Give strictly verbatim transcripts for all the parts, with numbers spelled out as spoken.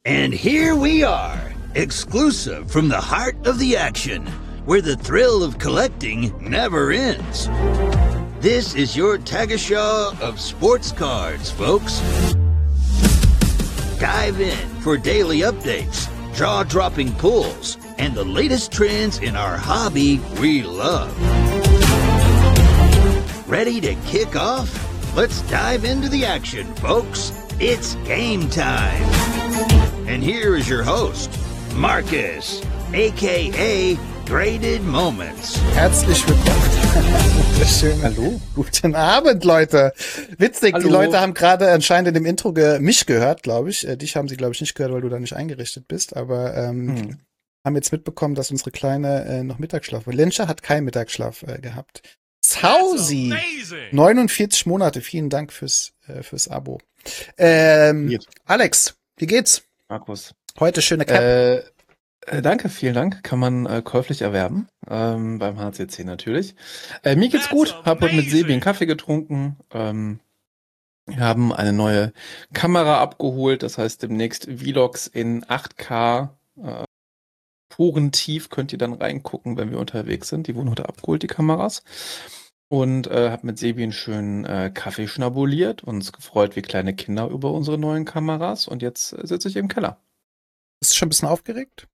And here we are, exclusive from the heart of the action, where the thrill of collecting never ends. This is your Tagesschau of sports cards, folks. Dive in for daily updates, jaw-dropping pulls, and the latest trends in our hobby we love. Ready to kick off? Let's dive into the action, folks. It's game time. And here is your host, Marcus, aka Graded Moments. Herzlich willkommen. Schön. Hallo. Guten Abend, Leute. Witzig, Hallo. Die Leute haben gerade anscheinend in dem Intro ge mich gehört, glaube ich. Äh, dich haben sie, glaube ich, nicht gehört, weil du da nicht eingerichtet bist. Aber ähm, hm. haben jetzt mitbekommen, dass unsere Kleine äh, noch Mittagsschlaf hat. Lenscher hat keinen Mittagsschlaf äh, gehabt. Zausi, neunundvierzig Monate. Vielen Dank fürs äh, fürs Abo. Ähm, Alex, wie geht's? Markus. Heute schöne Cap. Äh, äh, danke, vielen Dank. Kann man äh, käuflich erwerben. Ähm, beim H C C natürlich. Äh, mir geht's gut. Hab heute mit Sebi einen Kaffee getrunken. Ähm, wir haben eine neue Kamera abgeholt. Das heißt, demnächst Vlogs in acht K. Äh, Purentief könnt ihr dann reingucken, wenn wir unterwegs sind. Die wurden heute abgeholt, die Kameras. Und äh, hab mit Sebi einen schönen äh, Kaffee schnabuliert. Uns gefreut wie kleine Kinder über unsere neuen Kameras. Und jetzt äh, sitze ich im Keller. Bist du schon ein bisschen aufgeregt?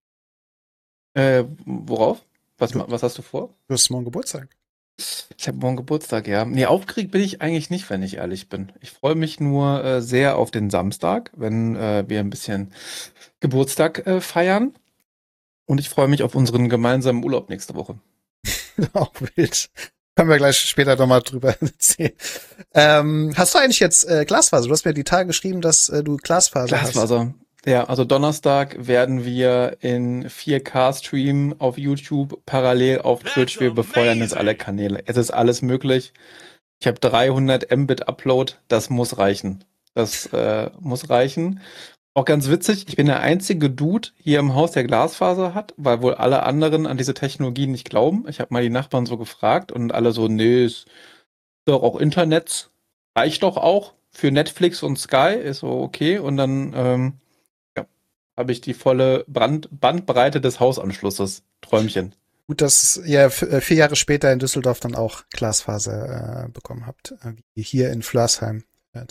Äh, worauf? Was, du, was hast du vor? Du hast morgen Geburtstag. Ich habe morgen Geburtstag, ja. Nee, aufgeregt bin ich eigentlich nicht, wenn ich ehrlich bin. Ich freue mich nur äh, sehr auf den Samstag, wenn äh, wir ein bisschen Geburtstag äh, feiern. Und ich freue mich auf unseren gemeinsamen Urlaub nächste Woche. Auch wild. Können wir gleich später nochmal drüber erzählen. Ähm, hast du eigentlich jetzt äh, Glasfaser? Du hast mir die Tage geschrieben, dass äh, du Glasfaser, Glasfaser hast. Ja, also Donnerstag werden wir in vier K streamen auf YouTube, parallel auf Twitch. Wir befeuern jetzt alle Kanäle. Es ist alles möglich. Ich habe dreihundert Mbit Upload. Das muss reichen. Das äh, muss reichen. Auch ganz witzig, ich bin der einzige Dude hier im Haus, der Glasfaser hat, weil wohl alle anderen an diese Technologie nicht glauben. Ich habe mal die Nachbarn so gefragt und alle so, nee, ist doch auch Internet, reicht doch auch für Netflix und Sky, ist so okay. Und dann ähm, ja, habe ich die volle Brand Bandbreite des Hausanschlusses. Träumchen. Gut, dass ihr vier Jahre später in Düsseldorf dann auch Glasfaser äh, bekommen habt, wie hier in Flörsheim. Äh,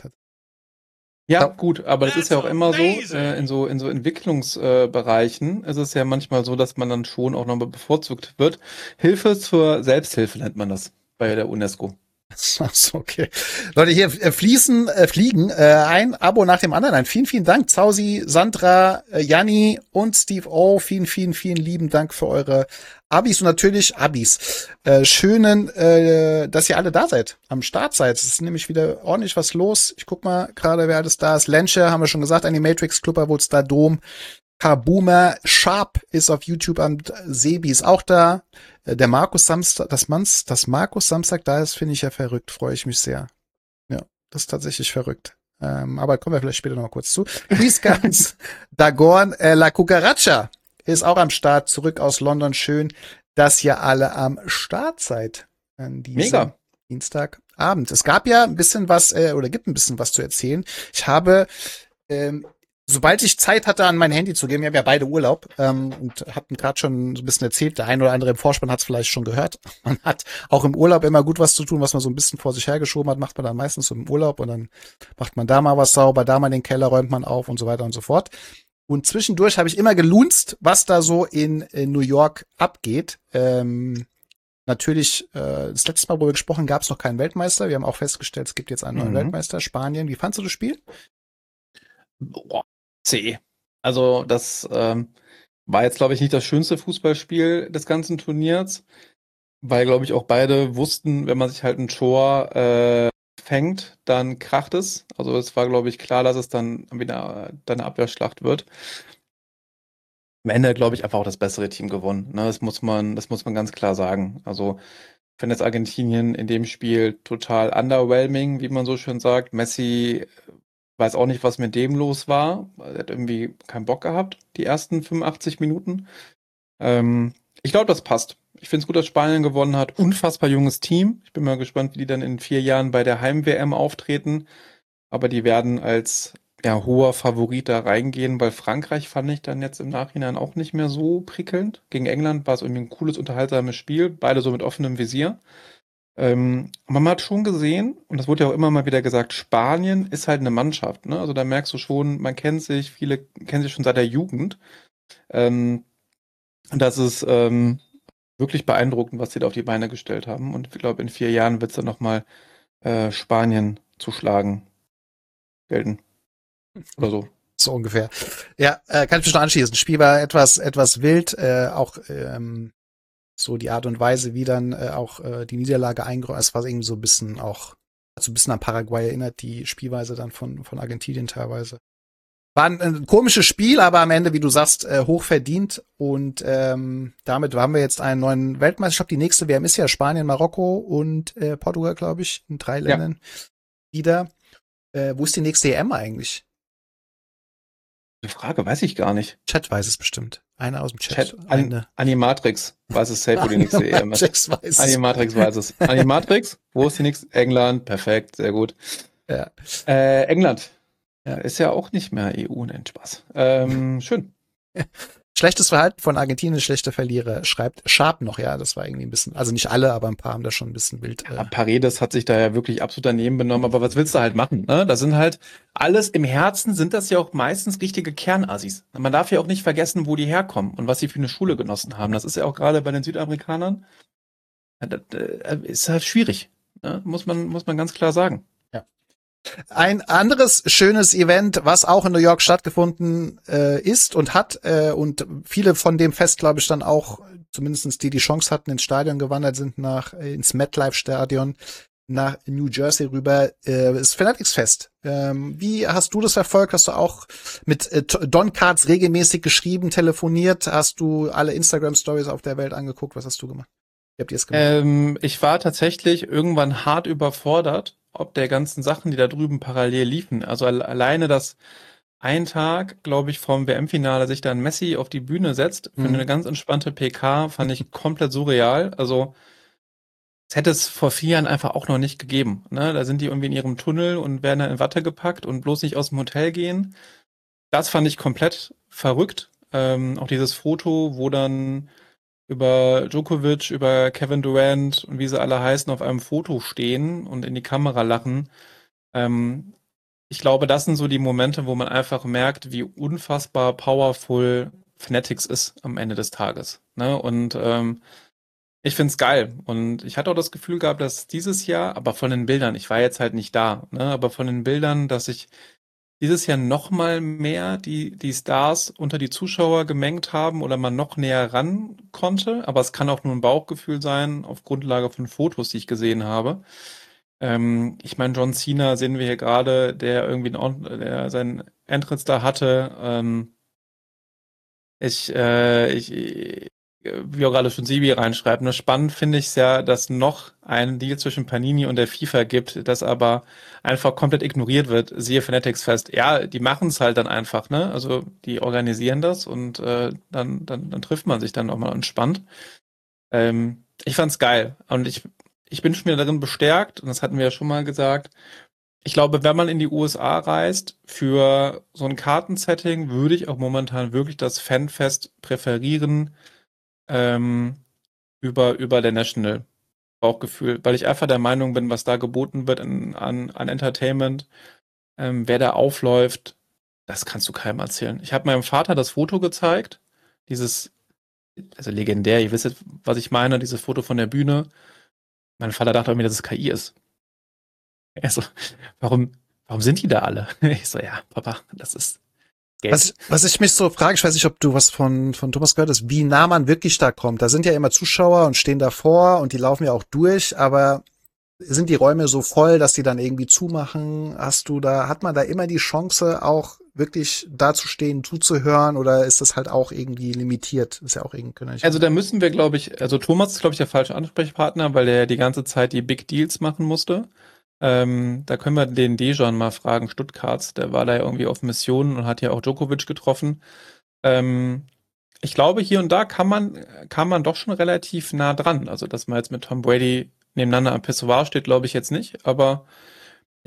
Ja, gut, aber das ist ja auch immer so, äh, in so in so Entwicklungsbereichen äh, ist es ja manchmal so, dass man dann schon auch nochmal bevorzugt wird. Hilfe zur Selbsthilfe nennt man das bei der UNESCO. Ach so, okay. Leute, hier äh, fließen, äh, fliegen äh, ein Abo nach dem anderen ein. Vielen, vielen Dank, Zausi, Sandra, äh, Janni und Steve O. Vielen, vielen, vielen lieben Dank für eure Abis und natürlich Abis. Äh, schönen, äh, dass ihr alle da seid, am Start seid. Es ist nämlich wieder ordentlich was los. Ich guck mal gerade, wer alles da ist. Lenscher, haben wir schon gesagt, Animatrix, Klubberwurz, Dom. Kaboomer, Sharp ist auf YouTube und Sebi ist auch da. Der Markus Samstag, das Manns, das Markus Samstag da ist, finde ich ja verrückt, freue ich mich sehr. Ja, das ist tatsächlich verrückt. Ähm, aber kommen wir vielleicht später noch mal kurz zu. Chris Gans, Dagorn, äh, La Cucaracha ist auch am Start, zurück aus London. Schön, dass ihr alle am Start seid. An diesem Mega. Dienstagabend. Es gab ja ein bisschen was, äh, oder gibt ein bisschen was zu erzählen. Ich habe ähm, Sobald ich Zeit hatte, an mein Handy zu gehen, wir haben ja beide Urlaub ähm, und hatten gerade schon so ein bisschen erzählt, der ein oder andere im Vorspann hat es vielleicht schon gehört. Man hat auch im Urlaub immer gut was zu tun, was man so ein bisschen vor sich hergeschoben hat, macht man dann meistens so im Urlaub und dann macht man da mal was sauber, da mal den Keller räumt man auf und so weiter und so fort. Und zwischendurch habe ich immer gelunzt, was da so in, in New York abgeht. Ähm, natürlich, äh, das letzte Mal, wo wir gesprochen haben, gab es noch keinen Weltmeister. Wir haben auch festgestellt, es gibt jetzt einen neuen mhm. Weltmeister, Spanien. Wie fandst du das Spiel? Boah. C. Also das ähm, war jetzt, glaube ich, nicht das schönste Fußballspiel des ganzen Turniers, weil, glaube ich, auch beide wussten, wenn man sich halt ein Tor äh, fängt, dann kracht es. Also es war, glaube ich, klar, dass es dann wieder dann eine Abwehrschlacht wird. Am Ende, glaube ich, einfach auch das bessere Team gewonnen. Ne? Das muss man, das muss man ganz klar sagen. Also ich finde jetzt Argentinien in dem Spiel total underwhelming, wie man so schön sagt. Messi weiß auch nicht, was mit dem los war. Er hat irgendwie keinen Bock gehabt, die ersten fünfundachtzig Minuten. Ähm, ich glaube, das passt. Ich finde es gut, dass Spanien gewonnen hat. Unfassbar junges Team. Ich bin mal gespannt, wie die dann in vier Jahren bei der Heim-W M auftreten. Aber die werden als ja, hoher Favorit da reingehen, weil Frankreich fand ich dann jetzt im Nachhinein auch nicht mehr so prickelnd. Gegen England war es irgendwie ein cooles, unterhaltsames Spiel, beide so mit offenem Visier. Ähm, man hat schon gesehen, und das wurde ja auch immer mal wieder gesagt, Spanien ist halt eine Mannschaft, ne? Also da merkst du schon, man kennt sich, viele kennen sich schon seit der Jugend. Ähm, und das ist ähm, wirklich beeindruckend, was sie da auf die Beine gestellt haben. Und ich glaube, in vier Jahren wird es dann nochmal äh, Spanien zu schlagen gelten. Oder so. So ungefähr. Ja, äh, kann ich mich noch anschließen. Das Spiel war etwas, etwas wild, äh, auch ähm, so die Art und Weise, wie dann äh, auch äh, die Niederlage eingeräumt. Es war irgendwie so ein bisschen auch, hat so ein bisschen an Paraguay erinnert, die Spielweise dann von, von Argentinien teilweise. War ein, ein komisches Spiel, aber am Ende, wie du sagst, äh, hoch verdient. Und ähm, damit haben wir jetzt einen neuen Weltmeister. Ich glaube, die nächste W M ist ja Spanien, Marokko und äh, Portugal, glaube ich, in drei Ländern wieder. Äh, wo ist die nächste E M eigentlich? Eine Frage, weiß ich gar nicht. Chat weiß es bestimmt. Einer aus dem Chat. Chat an, Eine. Animatrix weiß es safe, wo die nächste E M ist. Animatrix weiß es. Animatrix weiß es. Animatrix, wo ist die nächste? England, perfekt, sehr gut. Ja. Äh, England. Ja. Ist ja auch nicht mehr E U, nennt Spaß. Ähm, schön. Schlechtes Verhalten von Argentinien, schlechter Verlierer, schreibt Sharp noch, ja, das war irgendwie ein bisschen, also nicht alle, aber ein paar haben da schon ein bisschen Bild. Ja, Paredes hat sich da ja wirklich absolut daneben benommen, aber was willst du halt machen, ne? Das sind halt alles, im Herzen sind das ja auch meistens richtige Kernassis. Man darf ja auch nicht vergessen, wo die herkommen und was sie für eine Schule genossen haben. Das ist ja auch gerade bei den Südamerikanern, das ist halt schwierig, ne? Muss man, muss man ganz klar sagen. Ein anderes schönes Event, was auch in New York stattgefunden äh, ist und hat äh, und viele von dem Fest, glaube ich, dann auch, zumindestens die die Chance hatten, ins Stadion gewandert sind, nach äh, ins MetLife-Stadion nach New Jersey rüber, äh, ist Fanatics Fest. Ähm, wie hast du das verfolgt? Hast du auch mit äh, Don Cards regelmäßig geschrieben, telefoniert? Hast du alle Instagram-Stories auf der Welt angeguckt? Was hast du gemacht? Wie habt ihr es gemacht? Ähm, ich war tatsächlich irgendwann hart überfordert, ob der ganzen Sachen, die da drüben parallel liefen. Also alleine, dass ein Tag, glaube ich, vom W M-Finale sich dann Messi auf die Bühne setzt für Mhm. eine ganz entspannte P K, fand ich komplett surreal. Also es hätte es vor vier Jahren einfach auch noch nicht gegeben. Ne? Da sind die irgendwie in ihrem Tunnel und werden dann in Watte gepackt und bloß nicht aus dem Hotel gehen. Das fand ich komplett verrückt. Ähm, auch dieses Foto, wo dann über Djokovic, über Kevin Durant und wie sie alle heißen, auf einem Foto stehen und in die Kamera lachen. Ähm, ich glaube, das sind so die Momente, wo man einfach merkt, wie unfassbar powerful Fanatics ist am Ende des Tages. Ne? Und ähm, ich find's geil. Und ich hatte auch das Gefühl gehabt, dass dieses Jahr, aber von den Bildern, ich war jetzt halt nicht da, ne? Aber von den Bildern, dass ich dieses Jahr noch mal mehr die, die Stars unter die Zuschauer gemengt haben oder man noch näher ran konnte. Aber es kann auch nur ein Bauchgefühl sein, auf Grundlage von Fotos, die ich gesehen habe. Ähm, ich meine, John Cena sehen wir hier gerade, der irgendwie einen, der seinen Entrance da hatte. Ähm, ich, äh, ich, wie auch gerade schon Sibi reinschreibt, ne, spannend finde ich es ja, dass noch einen Deal zwischen Panini und der FIFA gibt, das aber einfach komplett ignoriert wird. Siehe Fanatics Fest. Ja, die machen es halt dann einfach, ne? Also die organisieren das und äh, dann, dann, dann trifft man sich dann auch mal entspannt. Ähm, ich fand's geil und ich, ich bin schon wieder darin bestärkt, und das hatten wir ja schon mal gesagt. Ich glaube, wenn man in die U S A reist, für so ein Kartensetting würde ich auch momentan wirklich das Fanfest präferieren, ähm, über, über der National Bauchgefühl, weil ich einfach der Meinung bin, was da geboten wird an, an, an Entertainment, ähm, wer da aufläuft, das kannst du keinem erzählen. Ich habe meinem Vater das Foto gezeigt, dieses, also legendär, ihr wisst, was ich meine, dieses Foto von der Bühne. Mein Vater dachte mir, dass es K I ist. Er so, warum, warum sind die da alle? Ich so, ja, Papa, das ist Geld. Was, was ich mich so frage, ich weiß nicht, ob du was von, von Thomas gehört hast, wie nah man wirklich da kommt. Da sind ja immer Zuschauer und stehen davor und die laufen ja auch durch, aber sind die Räume so voll, dass die dann irgendwie zumachen? Hast du da, hat man da immer die Chance, auch wirklich da zu stehen, zuzuhören, oder ist das halt auch irgendwie limitiert? Ist ja auch irgendwie. Also da müssen wir, glaube ich, also Thomas ist, glaube ich, der falsche Ansprechpartner, weil der die ganze Zeit die Big Deals machen musste. Ähm, da können wir den Dejan mal fragen, Stuttgarts, der war da ja irgendwie auf Mission und hat ja auch Djokovic getroffen. Ähm, ich glaube, hier und da kann man, kann man doch schon relativ nah dran. Also, dass man jetzt mit Tom Brady nebeneinander am Pissoir steht, glaube ich jetzt nicht, aber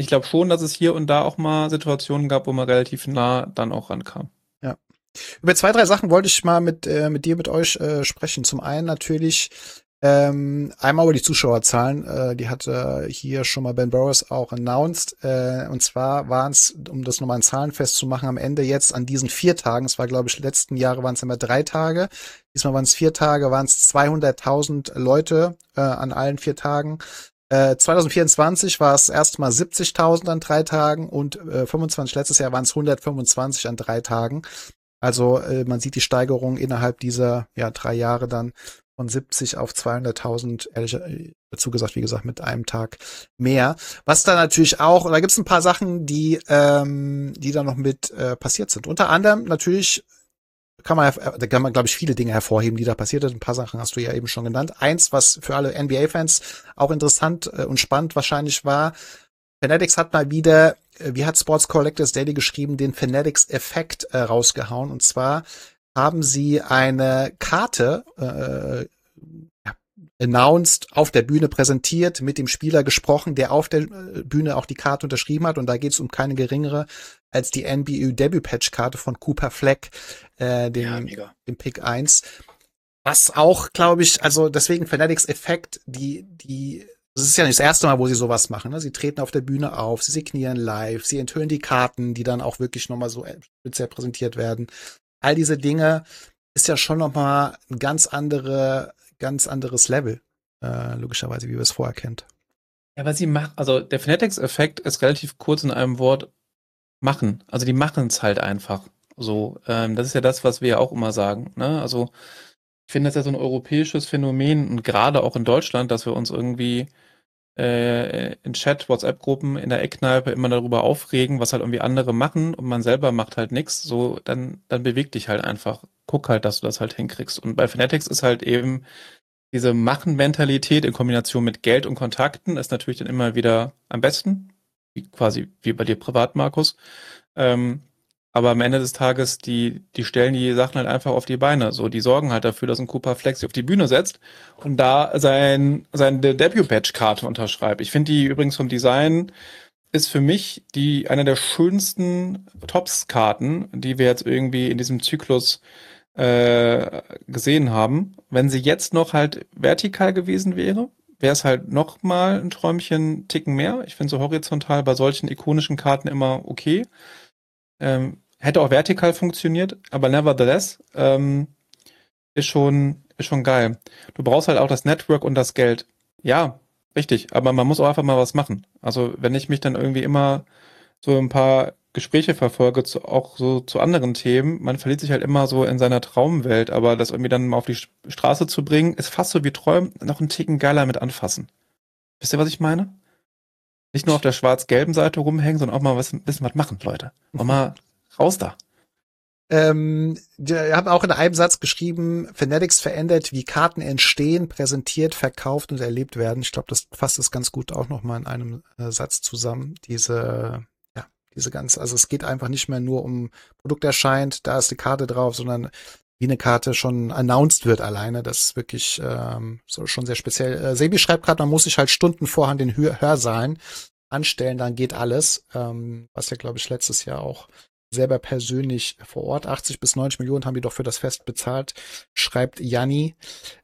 ich glaube schon, dass es hier und da auch mal Situationen gab, wo man relativ nah dann auch rankam. Ja. Über zwei, drei Sachen wollte ich mal mit, äh, mit dir, mit euch äh, sprechen. Zum einen natürlich ähm, einmal über die Zuschauerzahlen. Äh, die hatte hier schon mal Ben Burrows auch announced. Äh, und zwar waren es, um das nochmal in Zahlen festzumachen, am Ende jetzt an diesen vier Tagen, es war, glaube ich, letzten Jahre waren es immer drei Tage. Diesmal waren es vier Tage, waren es zweihunderttausend Leute äh, an allen vier Tagen. Äh, zwanzig vierundzwanzig war es erstmal siebzigtausend an drei Tagen und äh, fünfundzwanzig letztes Jahr waren es hundertfünfundzwanzig an drei Tagen. Also äh, man sieht die Steigerung innerhalb dieser ja drei Jahre dann von siebzig auf zweihunderttausend, ehrlich dazu gesagt, wie gesagt, mit einem Tag mehr. Was da natürlich auch, da gibt es ein paar Sachen, die ähm, die da noch mit äh, passiert sind. Unter anderem natürlich kann man, da kann man, glaube ich, viele Dinge hervorheben, die da passiert sind. Ein paar Sachen hast du ja eben schon genannt. Eins, was für alle N B A-Fans auch interessant äh, und spannend wahrscheinlich war, Fanatics hat mal wieder, äh, wie hat Sports Collectors Daily geschrieben, den Fanatics-Effekt äh, rausgehauen. Und zwar haben sie eine Karte äh, ja, announced, auf der Bühne präsentiert, mit dem Spieler gesprochen, der auf der Bühne auch die Karte unterschrieben hat. Und da geht es um keine geringere als die N B A-Debut-Patch-Karte von Cooper Fleck, äh, dem, Ja, dem Pick eins. Was auch, glaube ich, also deswegen Fanatics-Effekt, die, die, das ist ja nicht das erste Mal, wo sie sowas machen. Ne? Sie treten auf der Bühne auf, sie signieren live, sie enthüllen die Karten, die dann auch wirklich nochmal so speziell präsentiert werden. All diese Dinge ist ja schon nochmal ein ganz andere, ganz anderes Level, äh, logischerweise, wie wir es vorher kennt. Ja, aber sie macht, also der Fanatics-Effekt ist relativ kurz in einem Wort machen. Also die machen es halt einfach. So, ähm, das ist ja das, was wir ja auch immer sagen. Ne? Also ich finde das ja so ein europäisches Phänomen und gerade auch in Deutschland, dass wir uns irgendwie äh, in Chat, WhatsApp-Gruppen, in der Eckkneipe immer darüber aufregen, was halt irgendwie andere machen und man selber macht halt nichts. So, dann, dann beweg dich halt einfach. Guck halt, dass du das halt hinkriegst. Und bei Fanatics ist halt eben diese Machen-Mentalität in Kombination mit Geld und Kontakten ist natürlich dann immer wieder am besten. Wie, quasi wie bei dir privat, Markus. Ähm, aber am Ende des Tages, die, die stellen die Sachen halt einfach auf die Beine. So, die sorgen halt dafür, dass ein Cooper Flex sich auf die Bühne setzt und da sein, seine Debut-Badge-Karte unterschreibt. Ich finde die übrigens vom Design ist für mich die, eine der schönsten Tops-Karten, die wir jetzt irgendwie in diesem Zyklus äh, gesehen haben. Wenn sie jetzt noch halt vertikal gewesen wäre, wäre es halt noch mal ein Träumchen Ticken mehr. Ich finde so horizontal bei solchen ikonischen Karten immer okay. Ähm, hätte auch vertikal funktioniert, aber nevertheless ähm, ist schon ist schon geil. Du brauchst halt auch das Network und das Geld. Ja, richtig, aber man muss auch einfach mal was machen. Also wenn ich mich dann irgendwie immer so ein paar Gespräche verfolge, zu, auch so zu anderen Themen, man verliert sich halt immer so in seiner Traumwelt, aber das irgendwie dann mal auf die Straße zu bringen, ist fast so wie Träumen, noch einen Ticken geiler mit anfassen. Wisst ihr, was ich meine? Nicht nur auf der schwarz-gelben Seite rumhängen, sondern auch mal was, ein bisschen was machen, Leute. Auch mal raus da. Ähm, wir haben auch in einem Satz geschrieben, Fanatics verändert, wie Karten entstehen, präsentiert, verkauft und erlebt werden. Ich glaube, das fasst es ganz gut auch nochmal in einem äh, Satz zusammen. Diese, ja, diese ganze, also es geht einfach nicht mehr nur um Produkt erscheint, da ist die Karte drauf, sondern wie eine Karte schon announced wird alleine. Das ist wirklich ähm, so schon sehr speziell. Äh, Sebi schreibt gerade, man muss sich halt Stunden vorher in den Hör Hörsaalen anstellen, dann geht alles. Ähm, was ja, glaube ich, letztes Jahr auch selber persönlich vor Ort. achtzig bis neunzig Millionen haben die doch für das Fest bezahlt, schreibt Janni.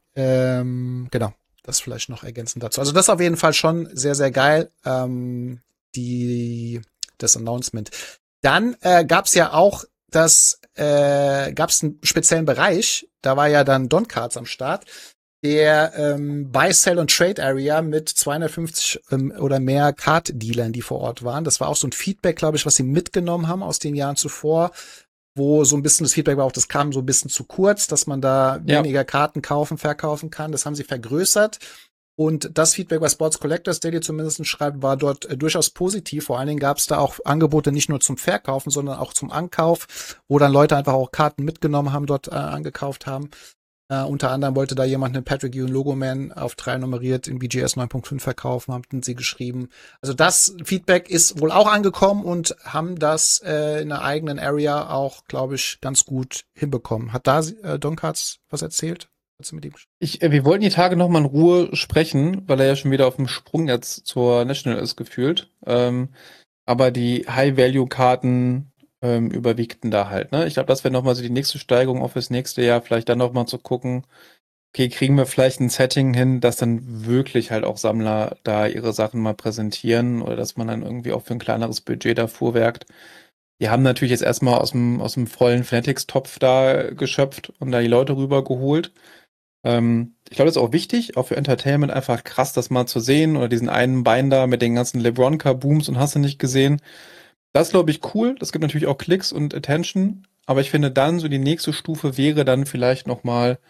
Ähm, genau, das vielleicht noch ergänzend dazu. Also das ist auf jeden Fall schon sehr, sehr geil, ähm, die, das Announcement. Dann äh, gab's ja auch das, äh, gab's einen speziellen Bereich, da war ja dann Don Cards am Start, der ähm, Buy, Sell und Trade Area mit zweihundertfünfzig ähm, oder mehr Card-Dealern, die vor Ort waren. Das war auch so ein Feedback, glaube ich, was sie mitgenommen haben aus den Jahren zuvor, wo so ein bisschen das Feedback war auch, das kam so ein bisschen zu kurz, dass man da ja. weniger Karten kaufen, verkaufen kann. Das haben sie vergrößert. Und das Feedback, was Sports Collectors Daily zumindest schreibt, war dort äh, durchaus positiv. Vor allen Dingen gab es da auch Angebote nicht nur zum Verkaufen, sondern auch zum Ankauf, wo dann Leute einfach auch Karten mitgenommen haben, dort äh, angekauft haben. Uh, unter anderem wollte da jemand einen Patrick Ewing Logoman auf drei nummeriert in B G S neun Punkt fünf verkaufen, haben sie geschrieben. Also das Feedback ist wohl auch angekommen und haben das äh, in der eigenen Area auch, glaube ich, ganz gut hinbekommen. Hat da äh, Don Cards was erzählt? Hast du mit ihm Ich, äh, wir wollten die Tage noch mal in Ruhe sprechen, weil er ja schon wieder auf dem Sprung jetzt zur National ist gefühlt. Ähm, aber die High-Value-Karten ähm, überwiegten da halt. Ne? Ich glaube, das wäre noch mal so die nächste Steigerung auch fürs nächste Jahr. Vielleicht dann noch mal zu gucken, okay, kriegen wir vielleicht ein Setting hin, dass dann wirklich halt auch Sammler da ihre Sachen mal präsentieren oder dass man dann irgendwie auch für ein kleineres Budget da fuhrwerkt. Die haben natürlich jetzt erstmal aus dem, aus dem vollen Fanatics-Topf da geschöpft und da die Leute rübergeholt. Ähm, ich glaube, das ist auch wichtig, auch für Entertainment einfach krass, das mal zu sehen oder diesen einen Binder mit den ganzen LeBron-Kabooms und hast du nicht gesehen. Das ist, glaube ich, cool. Das gibt natürlich auch Klicks und Attention. Aber ich finde dann so die nächste Stufe wäre dann vielleicht nochmal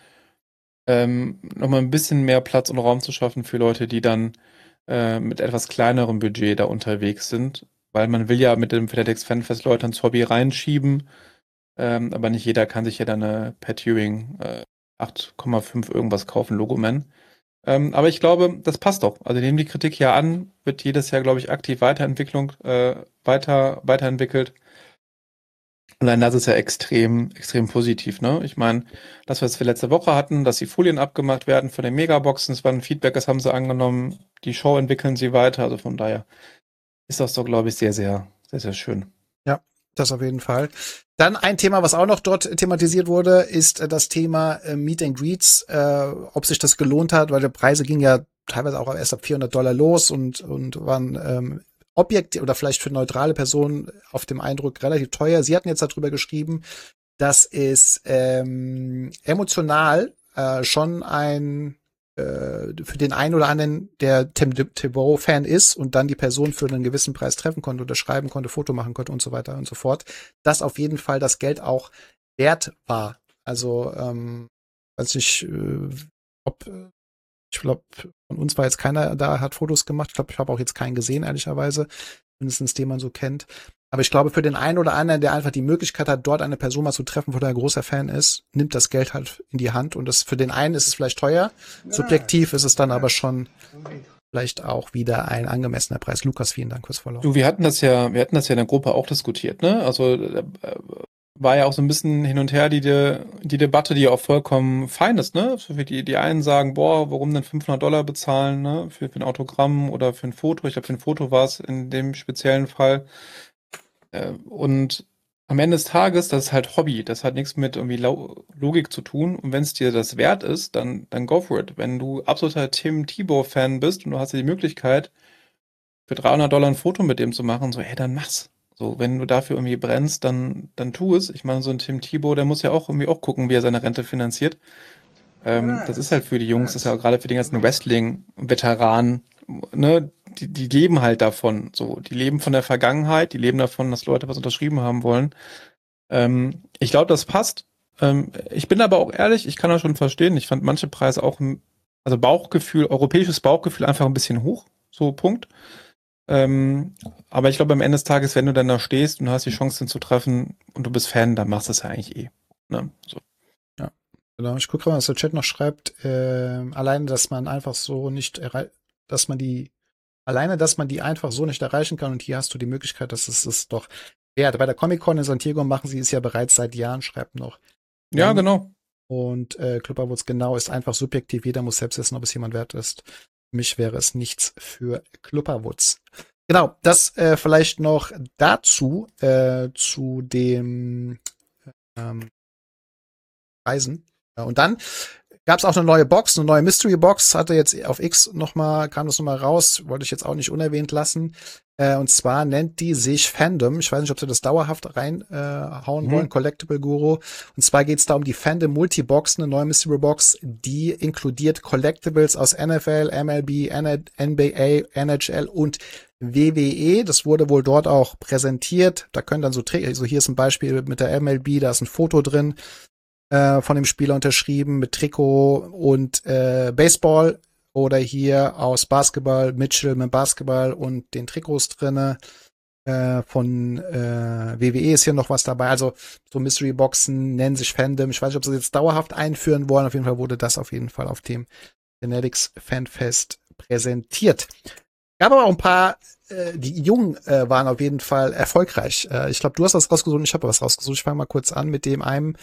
ähm, noch mal ein bisschen mehr Platz und Raum zu schaffen für Leute, die dann äh, mit etwas kleinerem Budget da unterwegs sind. Weil man will ja mit dem Fanatics Fanfest Leute ins Hobby reinschieben. Ähm, aber nicht jeder kann sich ja dann eine Pat Ewing äh, acht Komma fünf irgendwas kaufen, Logoman. Ähm, aber ich glaube, das passt doch. Also nehmen die Kritik ja an, wird jedes Jahr, glaube ich, aktiv Weiterentwicklung, äh, weiter, weiterentwickelt. Und dann das ist ja extrem, extrem positiv, ne? Ich meine, das, was wir letzte Woche hatten, dass die Folien abgemacht werden von den Megaboxen, das war ein Feedback, das haben sie angenommen. Die Show entwickeln sie weiter. Also von daher ist das doch, glaube ich, sehr, sehr, sehr, sehr schön. Ja, das auf jeden Fall. Dann ein Thema, was auch noch dort thematisiert wurde, ist äh, das Thema äh, Meet and Greets, äh, ob sich das gelohnt hat, weil die Preise gingen ja teilweise auch erst ab vierhundert Dollar los und, und waren ähm, Objekt oder vielleicht für neutrale Personen auf dem Eindruck relativ teuer. Sie hatten jetzt darüber geschrieben, dass es ähm, emotional äh, schon ein äh, für den einen oder anderen, der Tim Tebow-Fan ist und dann die Person für einen gewissen Preis treffen konnte, unterschreiben konnte, Foto machen konnte und so weiter und so fort, dass auf jeden Fall das Geld auch wert war. Also, ähm, weiß ich, äh, ob ich glaube, von uns war jetzt keiner da, hat Fotos gemacht. Ich glaube, ich habe auch jetzt keinen gesehen, ehrlicherweise. Mindestens den man so kennt. Aber ich glaube, für den einen oder anderen, der einfach die Möglichkeit hat, dort eine Person mal zu treffen, wo der ein großer Fan ist, nimmt das Geld halt in die Hand. Und das für den einen ist es vielleicht teuer. Subjektiv ist es dann aber schon vielleicht auch wieder ein angemessener Preis. Lukas, vielen Dank fürs Follow. Du, wir hatten das ja, wir hatten das ja in der Gruppe auch diskutiert, ne? Also äh, war ja auch so ein bisschen hin und her die, die Debatte, die ja auch vollkommen fein ist, ne? Für die, die einen sagen, boah, warum denn fünfhundert Dollar bezahlen, ne? Für, für ein Autogramm oder für ein Foto. Ich glaube, für ein Foto war es in dem speziellen Fall. Äh, und am Ende des Tages, das ist halt Hobby. Das hat nichts mit irgendwie Logik zu tun. Und wenn es dir das wert ist, dann, dann go for it. Wenn du absoluter Tim Tebow-Fan bist und du hast die Möglichkeit, für dreihundert Dollar ein Foto mit dem zu machen, so, ey, dann mach's. So, wenn du dafür irgendwie brennst, dann, dann tu es. Ich meine, so ein Tim Tebow, der muss ja auch irgendwie auch gucken, wie er seine Rente finanziert. Ähm, das ist halt für die Jungs, das ist ja gerade für die ganzen Wrestling-Veteranen, ne, die, die leben halt davon. So, die leben von der Vergangenheit, die leben davon, dass Leute was unterschrieben haben wollen. Ähm, ich glaube, das passt. Ähm, ich bin aber auch ehrlich, ich kann das schon verstehen. Ich fand manche Preise auch, also Bauchgefühl, europäisches Bauchgefühl einfach ein bisschen hoch. So, Punkt. Ähm, aber ich glaube, am Ende des Tages, wenn du dann da stehst und hast die Chance, den zu treffen und du bist Fan, dann machst du es ja eigentlich eh. Ne? So. Ja, genau. Ich gucke mal, was der Chat noch schreibt. Äh, alleine, dass man einfach so nicht erreicht, dass man die, alleine, dass man die einfach so nicht erreichen kann und hier hast du die Möglichkeit, dass es es doch wert. Bei der Comic-Con in San Diego machen sie es ja bereits seit Jahren, schreibt noch. Ja, genau. Und äh, Clubberwoods genau ist einfach subjektiv. Jeder muss selbst wissen, ob es jemand wert ist. Für mich wäre es nichts für Clubberwoods. Genau, das äh, vielleicht noch dazu, äh, zu dem ähm, Reisen. Ja, und dann gab es auch eine neue Box, eine neue Mystery Box, hatte jetzt auf X nochmal, kam das nochmal raus, wollte ich jetzt auch nicht unerwähnt lassen. Äh, und zwar nennt die sich Fandom. Ich weiß nicht, ob sie das dauerhaft reinhauen äh, wollen, mhm. Collectible Guru. Und zwar geht es da um die Fandom Multibox, eine neue Mystery Box, die inkludiert Collectibles aus N F L, M L B, N B A, N H L und W W E. Das wurde wohl dort auch präsentiert. Da können dann so, also hier ist ein Beispiel mit der M L B, da ist ein Foto drin äh, von dem Spieler unterschrieben mit Trikot und äh, Baseball. Oder hier aus Basketball, Mitchell mit Basketball und den Trikots drinne. Äh, von äh, W W E ist hier noch was dabei. Also so Mystery-Boxen nennen sich Fandom. Ich weiß nicht, ob sie das jetzt dauerhaft einführen wollen. Auf jeden Fall wurde das auf jeden Fall auf dem Fanatics Fanfest präsentiert. Gab aber auch ein paar, äh, die Jungen äh, waren auf jeden Fall erfolgreich. Äh, ich glaube, du hast was rausgesucht, ich habe was rausgesucht. Ich fange mal kurz an mit dem einen,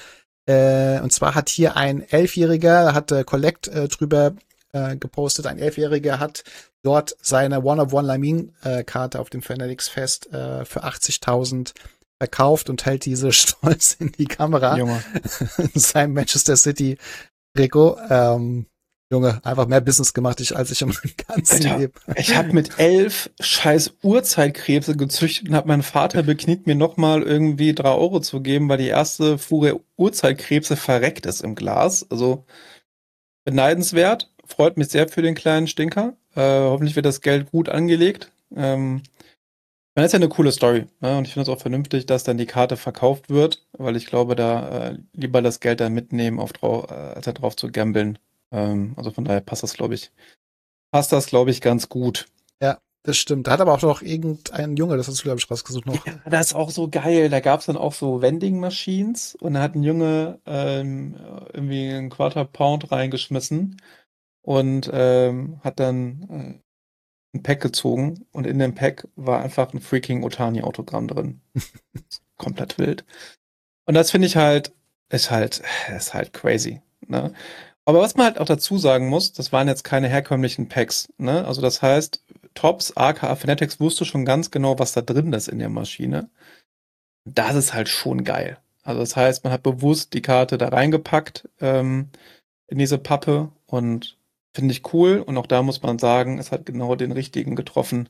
Äh, und zwar hat hier ein Elfjähriger, hat äh, Collect äh, drüber äh, gepostet, ein Elfjähriger hat dort seine One-of-One-Lamin-Karte auf dem Fanatics-Fest äh, für achtzigtausend verkauft und hält diese stolz in die Kamera. Junge. In seinem Manchester City Trikot. Ähm, Junge, einfach mehr Business gemacht ich, als ich in meinem ganzen Alter, Leben. Ich habe mit elf scheiß Urzeitkrebse gezüchtet und habe meinen Vater bekniet, mir nochmal irgendwie drei Euro zu geben, weil die erste Fuhre Urzeitkrebse verreckt ist im Glas. Also beneidenswert. Freut mich sehr für den kleinen Stinker. Äh, hoffentlich wird das Geld gut angelegt. Ähm, das ist ja eine coole Story. Ne? Und ich finde es auch vernünftig, dass dann die Karte verkauft wird, weil ich glaube, da äh, lieber das Geld dann mitnehmen, auf drau- äh, als da drauf zu gambeln. Ähm, also von daher passt das, glaube ich, passt das, glaube ich, ganz gut. Ja, das stimmt. Da hat aber auch noch irgendein Junge, das hast du, glaube ich, rausgesucht noch. Ja, das ist auch so geil. Da gab es dann auch so Vending Machines und da hat ein Junge ähm, irgendwie einen Quarter Pound reingeschmissen und ähm, hat dann äh, ein Pack gezogen und in dem Pack war einfach ein freaking Otani-Autogramm drin. Komplett wild. Und das finde ich halt, ist halt, ist halt crazy. Ne? Aber was man halt auch dazu sagen muss, das waren jetzt keine herkömmlichen Packs. Ne? Also das heißt, Tops, aka Fanatics wusste schon ganz genau, was da drin ist in der Maschine. Das ist halt schon geil. Also das heißt, man hat bewusst die Karte da reingepackt ähm, in diese Pappe und finde ich cool. Und auch da muss man sagen, es hat genau den richtigen getroffen.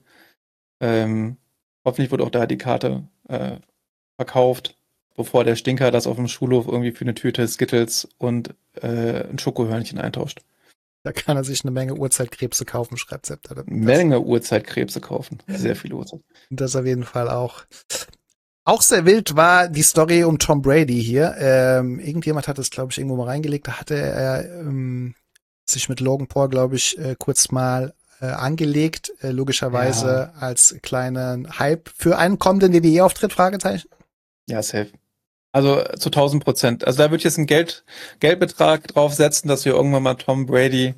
Ähm, hoffentlich wird auch da die Karte äh, verkauft, bevor der Stinker das auf dem Schulhof irgendwie für eine Tüte Skittles und äh, ein Schokohörnchen eintauscht. Da kann er sich eine Menge Urzeitkrebse kaufen, schreibt Sepp. Das, Menge Urzeitkrebse kaufen. Sehr viele Urzeit. das auf jeden Fall auch. Auch sehr wild war die Story um Tom Brady hier. Ähm, irgendjemand hat es, glaube ich, irgendwo mal reingelegt. Da hatte er ähm, sich mit Logan Paul, glaube ich, äh, kurz mal äh, angelegt. Äh, logischerweise Ja. als kleinen Hype für einen kommenden W W E-Auftritt, Fragezeichen. Ja, safe. Also zu tausend Prozent. Also da würde ich jetzt einen Geld, Geldbetrag draufsetzen, dass wir irgendwann mal Tom Brady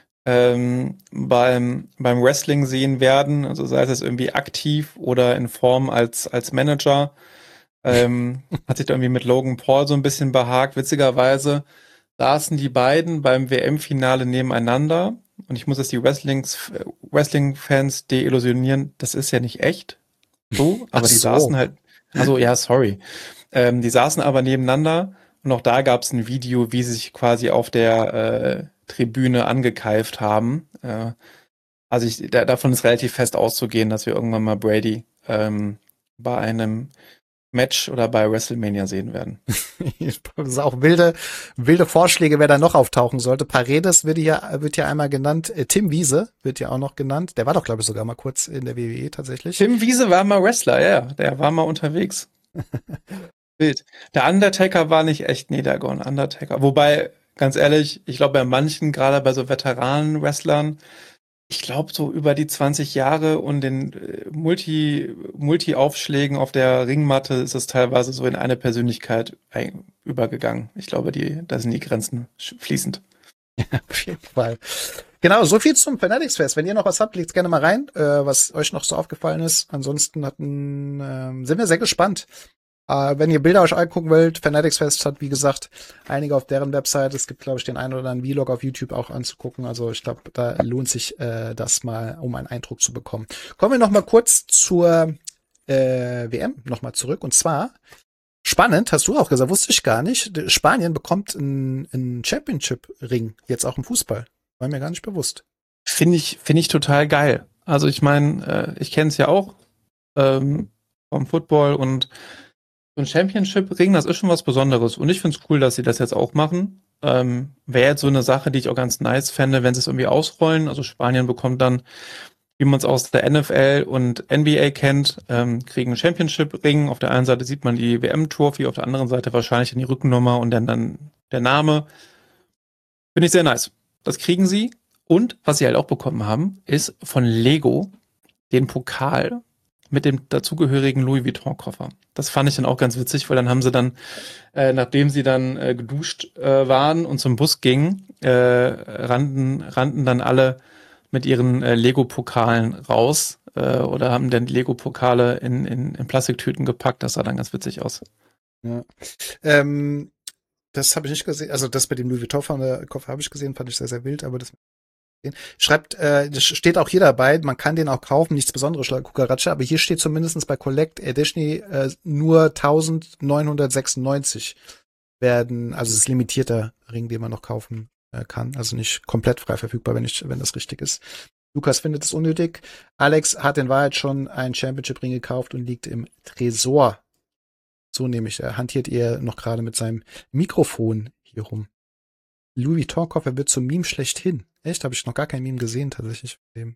ähm, beim, beim Wrestling sehen werden. Also sei es irgendwie aktiv oder in Form als, als Manager. Ähm, hat sich da irgendwie mit Logan Paul so ein bisschen behagt. Witzigerweise saßen die beiden beim W M-Finale nebeneinander. Und ich muss jetzt die Wrestlings, Wrestling-Fans deillusionieren. Das ist ja nicht echt. So, aber Ach die so. saßen halt, also ja, sorry. Ähm, die saßen aber nebeneinander und auch da gab es ein Video, wie sie sich quasi auf der äh, Tribüne angekeift haben. Äh, also ich, da, davon ist relativ fest auszugehen, dass wir irgendwann mal Brady ähm, bei einem Match oder bei WrestleMania sehen werden. Das ist auch wilde, wilde Vorschläge, wer da noch auftauchen sollte. Paredes wird hier, wird hier einmal genannt. Äh, Tim Wiese wird ja auch noch genannt. Der war doch, glaube ich, sogar mal kurz in der W W E tatsächlich. Tim Wiese war mal Wrestler, ja. Der war mal unterwegs. Wild. Der Undertaker war nicht echt Niedergon, Undertaker. Wobei, ganz ehrlich, ich glaube bei manchen, gerade bei so Veteranen-Wrestlern, ich glaube so über die zwanzig Jahre und den äh, Multi, Multi-Aufschlägen auf der Ringmatte ist es teilweise so in eine Persönlichkeit ein, übergegangen. Ich glaube, die, da sind die Grenzen fließend. Auf jeden Fall. Genau, so viel zum Fanatics Fest. Wenn ihr noch was habt, legt gerne mal rein, äh, was euch noch so aufgefallen ist. Ansonsten hatten, ähm, sind wir sehr gespannt. Äh, wenn ihr Bilder euch angucken wollt, Fanatics Fest hat, wie gesagt, einige auf deren Website. Es gibt, glaube ich, den einen oder anderen Vlog auf YouTube auch anzugucken. Also ich glaube, da lohnt sich äh, das mal, um einen Eindruck zu bekommen. Kommen wir noch mal kurz zur äh, W M noch mal zurück. Und zwar spannend, hast du auch gesagt, wusste ich gar nicht. Spanien bekommt einen, einen Championship-Ring, jetzt auch im Fußball. War mir gar nicht bewusst. Finde ich, finde ich total geil. Also ich meine, äh, ich kenne es ja auch ähm, vom Football und so ein Championship-Ring, das ist schon was Besonderes. Und ich finde es cool, dass sie das jetzt auch machen. Ähm, wäre jetzt so eine Sache, die ich auch ganz nice fände, wenn sie es irgendwie ausrollen. Also Spanien bekommt dann, wie man es aus der N F L und N B A kennt, ähm, kriegen einen Championship-Ring. Auf der einen Seite sieht man die W M-Trophy, auf der anderen Seite wahrscheinlich dann die Rückennummer und dann, dann der Name. Finde ich sehr nice. Das kriegen sie. Und was sie halt auch bekommen haben, ist von Lego den Pokal mit dem dazugehörigen Louis Vuitton-Koffer. Das fand ich dann auch ganz witzig, weil dann haben sie dann, äh, nachdem sie dann äh, geduscht äh, waren und zum Bus gingen, äh, rannten, rannten dann alle mit ihren äh, Lego-Pokalen raus äh, oder haben dann die Lego-Pokale in, in, in Plastiktüten gepackt. Das sah dann ganz witzig aus. Ja. Ähm, das habe ich nicht gesehen. Also das mit dem Louis Vuitton-Koffer habe ich gesehen, fand ich sehr, sehr wild, aber das schreibt, äh, das steht auch hier dabei, man kann den auch kaufen, nichts Besonderes, Kukaracha, aber hier steht zumindest bei Collect Edition äh, nur eintausendneunhundertsechsundneunzig werden, also es ist limitierter Ring, den man noch kaufen äh, kann, also nicht komplett frei verfügbar, wenn ich, wenn das richtig ist. Lukas findet es unnötig. Alex hat in Wahrheit schon einen Championship-Ring gekauft und liegt im Tresor. So nämlich, er hantiert ihr noch gerade mit seinem Mikrofon hier rum. Louis Vuitton-Koffer wird zum Meme schlechthin. Echt? Habe ich noch gar kein Meme gesehen, tatsächlich.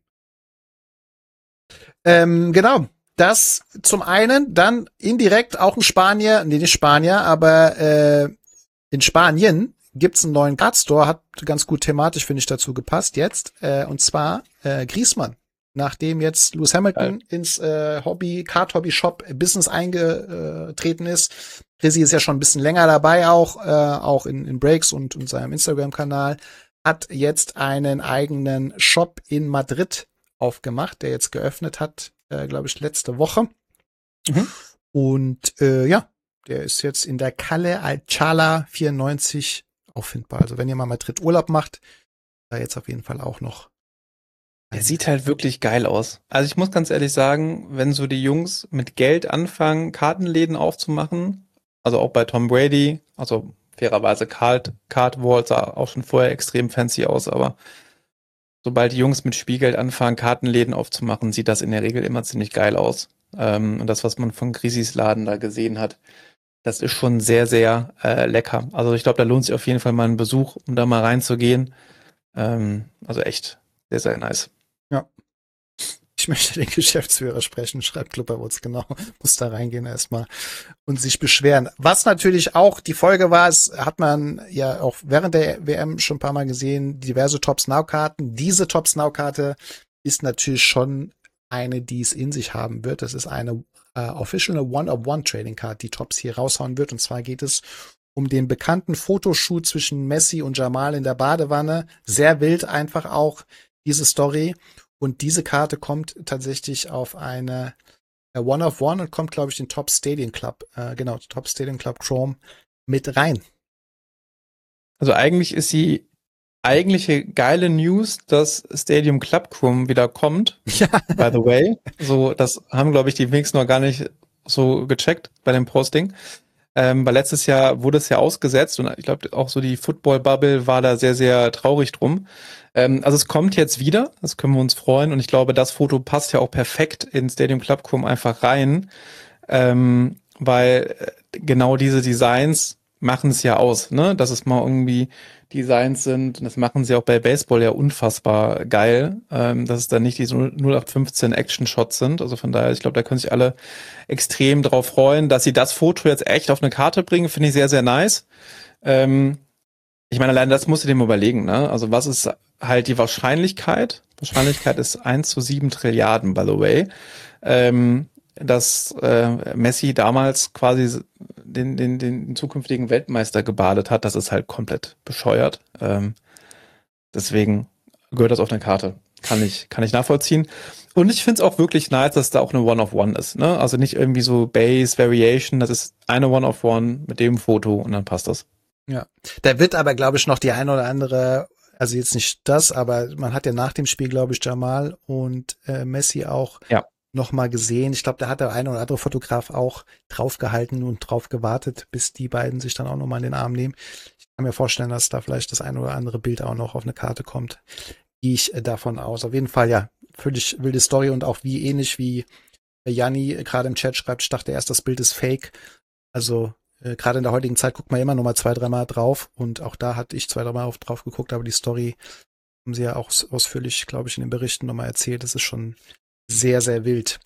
Ähm, genau. Das zum einen, dann indirekt auch ein Spanier, nee, nicht Spanier, aber äh, in Spanien gibt's einen neuen Card-Store, hat ganz gut thematisch, finde ich, dazu gepasst jetzt. Äh, und zwar äh, Griezmann. Nachdem jetzt Lewis Hamilton ja. ins äh, Hobby, Card-Hobby-Shop-Business eingetreten ist. Chrissy ist ja schon ein bisschen länger dabei auch, äh, auch in, in Breaks und, und seinem Instagram-Kanal. Hat jetzt einen eigenen Shop in Madrid aufgemacht, der jetzt geöffnet hat, äh, glaube ich, letzte Woche. Mhm. Und äh, ja, der ist jetzt in der Calle Alcalá vierundneunzig auffindbar. Also wenn ihr mal Madrid Urlaub macht, da jetzt auf jeden Fall auch noch. Der sieht halt wirklich geil aus. Also ich muss ganz ehrlich sagen, wenn so die Jungs mit Geld anfangen, Kartenläden aufzumachen, also auch bei Tom Brady, also fairerweise Card, Card Vault sah auch schon vorher extrem fancy aus, aber sobald die Jungs mit Spielgeld anfangen, Kartenläden aufzumachen, sieht das in der Regel immer ziemlich geil aus. Ähm, und das, was man von Grizzys Laden da gesehen hat, das ist schon sehr, sehr äh, lecker. Also ich glaube, da lohnt sich auf jeden Fall mal ein Besuch, um da mal reinzugehen. Ähm, also echt sehr, sehr nice. Ja. Ich möchte den Geschäftsführer sprechen, schreibt Klubberwutz, genau. Muss da reingehen erstmal und sich beschweren. Was natürlich auch die Folge war, es hat man ja auch während der W M schon ein paar Mal gesehen, diverse Tops-Now-Karten. Diese Tops-Now-Karte ist natürlich schon eine, die es in sich haben wird. Das ist eine äh, Official One-of-One-Trading-Card, die Tops hier raushauen wird. Und zwar geht es um den bekannten Fotoshoot zwischen Messi und Jamal in der Badewanne. Sehr wild einfach auch diese Story. Und diese Karte kommt tatsächlich auf eine One of One und kommt, glaube ich, den Top Stadium Club, äh, genau, Top Stadium Club Chrome mit rein. Also eigentlich ist die eigentliche geile News, dass Stadium Club Chrome wieder kommt. Ja. By the way. So, das haben, glaube ich, die wenigsten noch gar nicht so gecheckt bei dem Posting. Ähm, weil letztes Jahr wurde es ja ausgesetzt und ich glaube auch so die Football-Bubble war da sehr, sehr traurig drum. Ähm, also es kommt jetzt wieder, das können wir uns freuen und ich glaube, das Foto passt ja auch perfekt in Stadium Club Chrome einfach rein, ähm, weil genau diese Designs machen es ja aus, ne, dass es mal irgendwie Designs sind und das machen sie auch bei Baseball ja unfassbar geil, ähm, dass es dann nicht diese null acht fünfzehn Action-Shots sind, also von daher, ich glaube, da können sich alle extrem drauf freuen, dass sie das Foto jetzt echt auf eine Karte bringen, finde ich sehr, sehr nice. Ähm, ich meine, allein das musst du dir mal überlegen, ne, also was ist halt die Wahrscheinlichkeit? Wahrscheinlichkeit ist eins zu sieben Trilliarden, by the way, ähm, dass äh, Messi damals quasi den, den, den zukünftigen Weltmeister gebadet hat, das ist halt komplett bescheuert. Ähm, deswegen gehört das auf eine Karte. Kann ich, kann ich nachvollziehen. Und ich finde es auch wirklich nice, dass da auch eine One-of-One ist. Ne? Also nicht irgendwie so Base, Variation, das ist eine One-of-One mit dem Foto und dann passt das. Ja, da wird aber, glaube ich, noch die eine oder andere, also jetzt nicht das, aber man hat ja nach dem Spiel, glaube ich, Jamal und äh, Messi auch ja. noch mal gesehen. Ich glaube, da hat der eine oder andere Fotograf auch draufgehalten und drauf gewartet, bis die beiden sich dann auch noch mal in den Arm nehmen. Ich kann mir vorstellen, dass da vielleicht das eine oder andere Bild auch noch auf eine Karte kommt. Gehe ich davon aus. Auf jeden Fall, ja, völlig wilde Story und auch wie ähnlich wie Janni gerade im Chat schreibt, ich dachte erst, das Bild ist fake. Also äh, gerade in der heutigen Zeit guckt man immer noch mal zwei, dreimal drauf und auch da hatte ich zwei, dreimal auf drauf geguckt, aber die Story haben sie ja auch ausführlich, glaube ich, in den Berichten nochmal erzählt. Das ist schon sehr, sehr wild.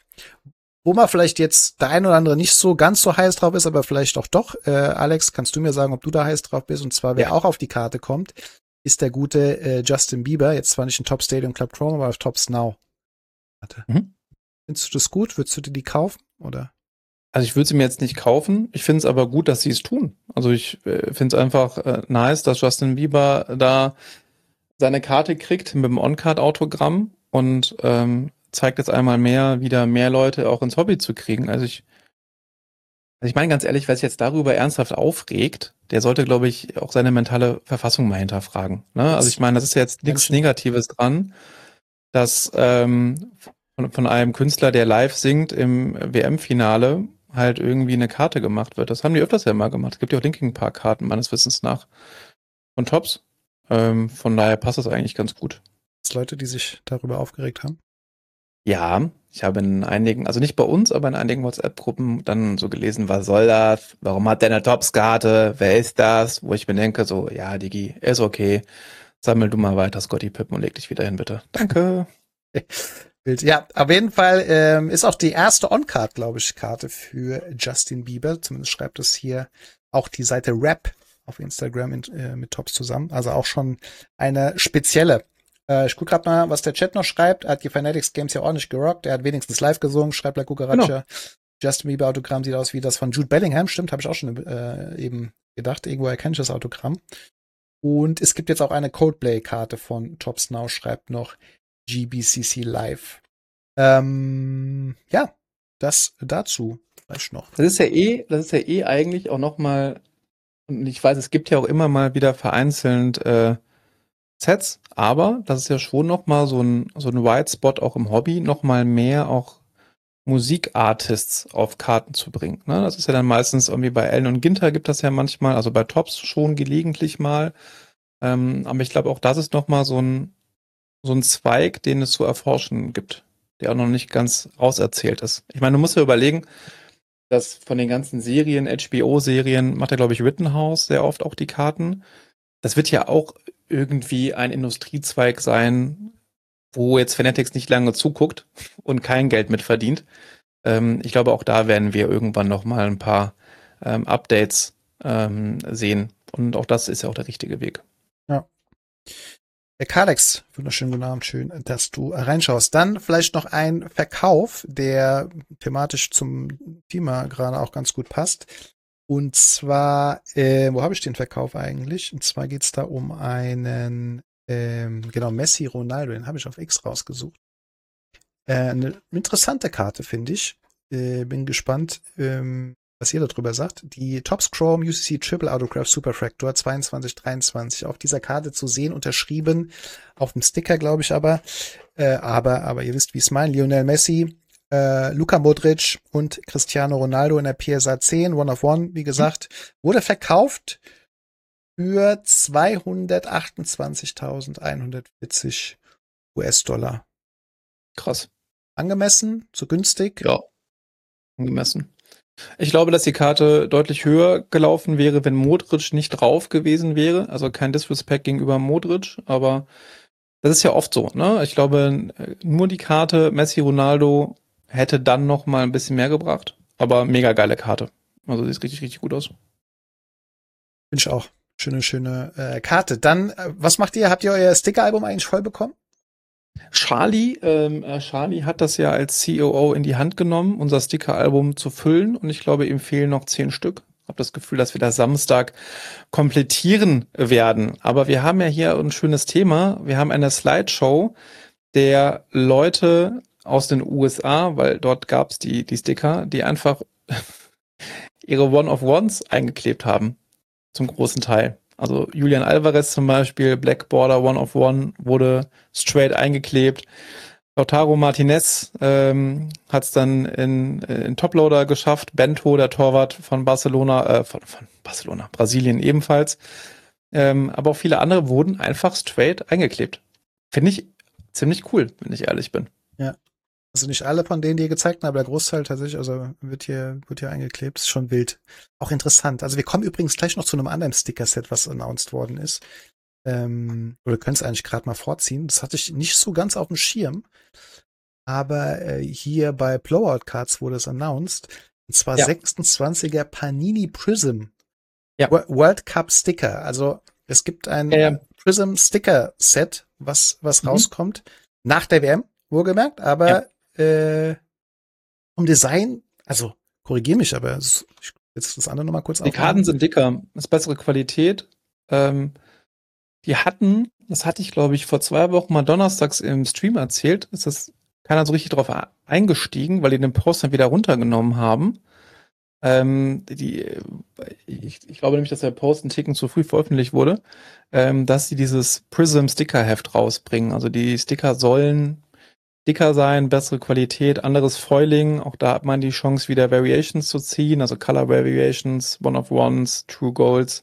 Wo man vielleicht jetzt der ein oder andere nicht so ganz so heiß drauf ist, aber vielleicht auch doch. Äh, Alex, kannst du mir sagen, ob du da heiß drauf bist? Und zwar, wer ja. auch auf die Karte kommt, ist der gute äh, Justin Bieber. Jetzt zwar nicht in Top Stadium Club Chrome, aber auf Tops Now. Warte. Mhm. Findest du das gut? Würdest du dir die kaufen? Oder? Also ich würde sie mir jetzt nicht kaufen. Ich finde es aber gut, dass sie es tun. Also ich äh, finde es einfach äh, nice, dass Justin Bieber da seine Karte kriegt mit dem On-Card-Autogramm und ähm, zeigt jetzt einmal mehr, wieder mehr Leute auch ins Hobby zu kriegen. Also ich, also ich meine ganz ehrlich, wer sich jetzt darüber ernsthaft aufregt, der sollte, glaube ich, auch seine mentale Verfassung mal hinterfragen. Ne? Also ich meine, das ist ja jetzt nichts Negatives dran, dass ähm, von, von einem Künstler, der live singt im W M-Finale, halt irgendwie eine Karte gemacht wird. Das haben die öfters ja mal gemacht. Es gibt ja auch Linkin Park-Karten, meines Wissens nach, von Tops. Ähm, von daher passt das eigentlich ganz gut. Gibt es Leute, die sich darüber aufgeregt haben? Ja, ich habe in einigen, also nicht bei uns, aber in einigen WhatsApp-Gruppen dann so gelesen, was soll das? Warum hat der eine Tops-Karte? Wer ist das? Wo ich mir denke, so, ja, Digi, ist okay. Sammel du mal weiter Scottie Pippen und leg dich wieder hin, bitte. Danke. Ja, auf jeden Fall ähm, ist auch die erste On-Card, glaube ich, Karte für Justin Bieber. Zumindest schreibt es hier auch die Seite Rap auf Instagram in, äh, mit Tops zusammen. Also auch schon eine spezielle. Äh, ich gucke gerade mal, was der Chat noch schreibt. Er hat die Fanatics Games ja ordentlich gerockt. Er hat wenigstens live gesungen, schreibt La Cucaracha. Genau. Justin Bieber Autogramm sieht aus wie das von Jude Bellingham. Stimmt, habe ich auch schon äh, eben gedacht. Irgendwo erkenne ich das Autogramm. Und es gibt jetzt auch eine Coldplay-Karte von Tops Now, schreibt noch G B C C Live. Ähm, ja, das dazu vielleicht noch. Das ist ja eh, das ist ja eh eigentlich auch noch mal, und ich weiß, es gibt ja auch immer mal wieder vereinzelt äh, Sets, aber das ist ja schon noch mal so ein so ein White Spot auch im Hobby, noch mal mehr auch Musikartists auf Karten zu bringen. Ne? Das ist ja dann meistens irgendwie bei Ellen und Ginter gibt das ja manchmal, also bei Tops schon gelegentlich mal. Ähm, aber ich glaube auch, das ist noch mal so ein so ein Zweig, den es zu erforschen gibt, der auch noch nicht ganz auserzählt ist. Ich meine, du musst ja überlegen, dass von den ganzen Serien, H B O-Serien, macht ja, glaube ich, Rittenhouse sehr oft auch die Karten. Das wird ja auch irgendwie ein Industriezweig sein, wo jetzt Fanatics nicht lange zuguckt und kein Geld mit verdient. Ähm, ich glaube, auch da werden wir irgendwann noch mal ein paar ähm, Updates ähm, sehen. Und auch das ist ja auch der richtige Weg. Ja. Der Kalex, wunderschönen guten Abend, schön, dass du reinschaust. Dann vielleicht noch ein Verkauf, der thematisch zum Thema gerade auch ganz gut passt. Und zwar, äh, wo habe ich den Verkauf eigentlich? Und zwar geht's da um einen, ähm, genau, Messi Ronaldo, den habe ich auf X rausgesucht. Äh, eine interessante Karte, finde ich. Äh, bin gespannt, ähm, was ihr darüber sagt. Die Topps Chrome U C C Triple Autograph Superfractor zweiundzwanzig dreiundzwanzig auf dieser Karte zu sehen, unterschrieben, auf dem Sticker, glaube ich, aber, äh, aber, aber ihr wisst, wie es meint, Lionel Messi, äh, Luka Modric und Cristiano Ronaldo in der P S A zehn, One of One, wie gesagt, wurde verkauft für zweihundertachtundzwanzigtausendeinhundertvierzig U S-Dollar. Krass. Angemessen? Zu günstig? Ja, angemessen. Ich glaube, dass die Karte deutlich höher gelaufen wäre, wenn Modric nicht drauf gewesen wäre. Also kein Disrespect gegenüber Modric, aber das ist ja oft so, ne? Ich glaube, nur die Karte Messi Ronaldo hätte dann noch mal ein bisschen mehr gebracht. Aber mega geile Karte. Also sieht richtig, richtig gut aus. Finde ich auch. Schöne, schöne äh, Karte. Dann, äh, was macht ihr? Habt ihr euer Sticker-Album eigentlich voll bekommen? Charlie, ähm, Charlie hat das ja als C O O in die Hand genommen, unser Sticker-Album zu füllen. Und ich glaube, ihm fehlen noch zehn Stück. Ich habe das Gefühl, dass wir das Samstag komplettieren werden. Aber wir haben ja hier ein schönes Thema. Wir haben eine Slideshow der Leute aus den U S A, weil dort gab es die, die Sticker, die einfach ihre One-of-Ones eingeklebt haben. Zum großen Teil. Also Julian Alvarez zum Beispiel, Black Border One of One, wurde straight eingeklebt. Lautaro Martinez ähm, hat es dann in, in Toploader geschafft. Bento, der Torwart von Barcelona, äh, von, von Barcelona, Brasilien ebenfalls. Ähm, aber auch viele andere wurden einfach straight eingeklebt. Finde ich ziemlich cool, wenn ich ehrlich bin. Ja. Also nicht alle von denen, die ihr gezeigt habt, aber der Großteil tatsächlich, also wird hier, wird hier eingeklebt. Ist schon wild. Auch interessant. Also wir kommen übrigens gleich noch zu einem anderen Sticker-Set, was announced worden ist. Ähm, oder können es eigentlich gerade mal vorziehen. Das hatte ich nicht so ganz auf dem Schirm. Aber äh, hier bei Blowout Cards wurde es announced. Und zwar ja. sechsundzwanziger Panini Prism. Ja. World Cup Sticker. Also es gibt ein ja, ja. Prism Sticker Set, was, was mhm. rauskommt. Nach der W M, wohlgemerkt. Aber ja. Äh, vom Design, also korrigier mich, aber es, ich jetzt das andere nochmal kurz auf. Die Karten sind dicker, ist bessere Qualität. Ähm, die hatten, das hatte ich glaube ich vor zwei Wochen mal donnerstags im Stream erzählt, ist das keiner so richtig drauf eingestiegen, weil die den Post dann wieder runtergenommen haben. Ähm, die, ich, ich glaube nämlich, dass der Post einen Ticken zu früh veröffentlicht wurde, ähm, dass sie dieses Prism Sticker Heft rausbringen. Also die Sticker sollen dicker sein, bessere Qualität, anderes Foiling. Auch da hat man die Chance, wieder Variations zu ziehen, also Color Variations, One of Ones, True Golds.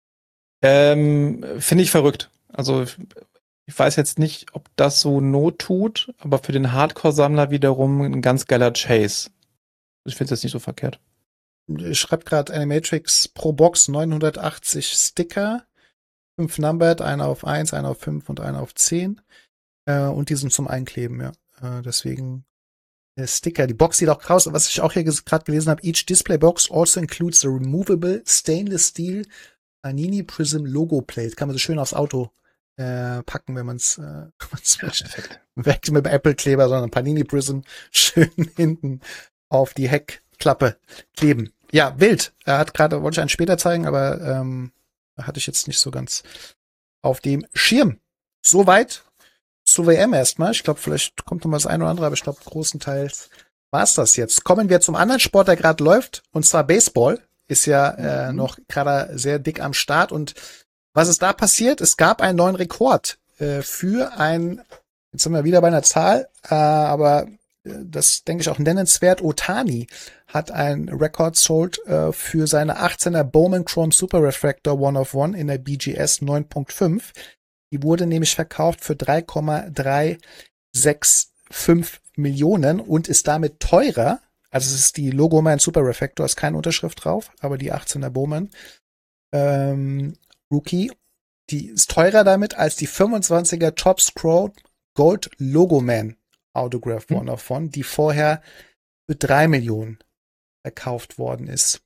Ähm, finde ich verrückt. Also ich weiß jetzt nicht, ob das so Not tut, aber für den Hardcore-Sammler wiederum ein ganz geiler Chase. Ich finde es jetzt nicht so verkehrt. Ich schreibe gerade Animatrix pro Box neunhundertachtzig Sticker, fünf numbered, einer auf eins, einer auf fünf und einer auf zehn. Äh, und die sind zum Einkleben, ja. Äh, deswegen der Sticker. Die Box sieht auch krass aus. Was ich auch hier gerade gelesen habe, each display box also includes a removable stainless steel Panini Prism Logo Plate. Kann man so schön aufs Auto äh, packen, wenn man es äh, möchte. Weg mit dem Apple-Kleber, sondern Panini Prism schön hinten auf die Heckklappe kleben. Ja, wild. Er hat gerade, wollte ich einen später zeigen, aber ähm, hatte ich jetzt nicht so ganz auf dem Schirm. Soweit zur W M erstmal. Ich glaube, vielleicht kommt noch mal das eine oder andere, aber ich glaube, großenteils war's das jetzt. Kommen wir zum anderen Sport, der gerade läuft, und zwar Baseball. Ist ja äh, mhm. noch gerade sehr dick am Start. Und was ist da passiert? Es gab einen neuen Rekord äh, für ein, jetzt sind wir wieder bei einer Zahl, äh, aber äh, das denke ich auch nennenswert. Ohtani hat einen Rekord sold äh, für seine achtzehner Bowman Chrome Super Refractor One of One in der B G S neun Punkt fünf. Die wurde nämlich verkauft für drei Komma drei sechs fünf Millionen und ist damit teurer. Also es ist die Logoman Super Refractor, ist keine Unterschrift drauf, aber die achtzehner Bowman ähm, Rookie, die ist teurer damit als die fünfundzwanziger Top Scroll Gold Logoman Autograph One of One, die vorher für drei Millionen verkauft worden ist.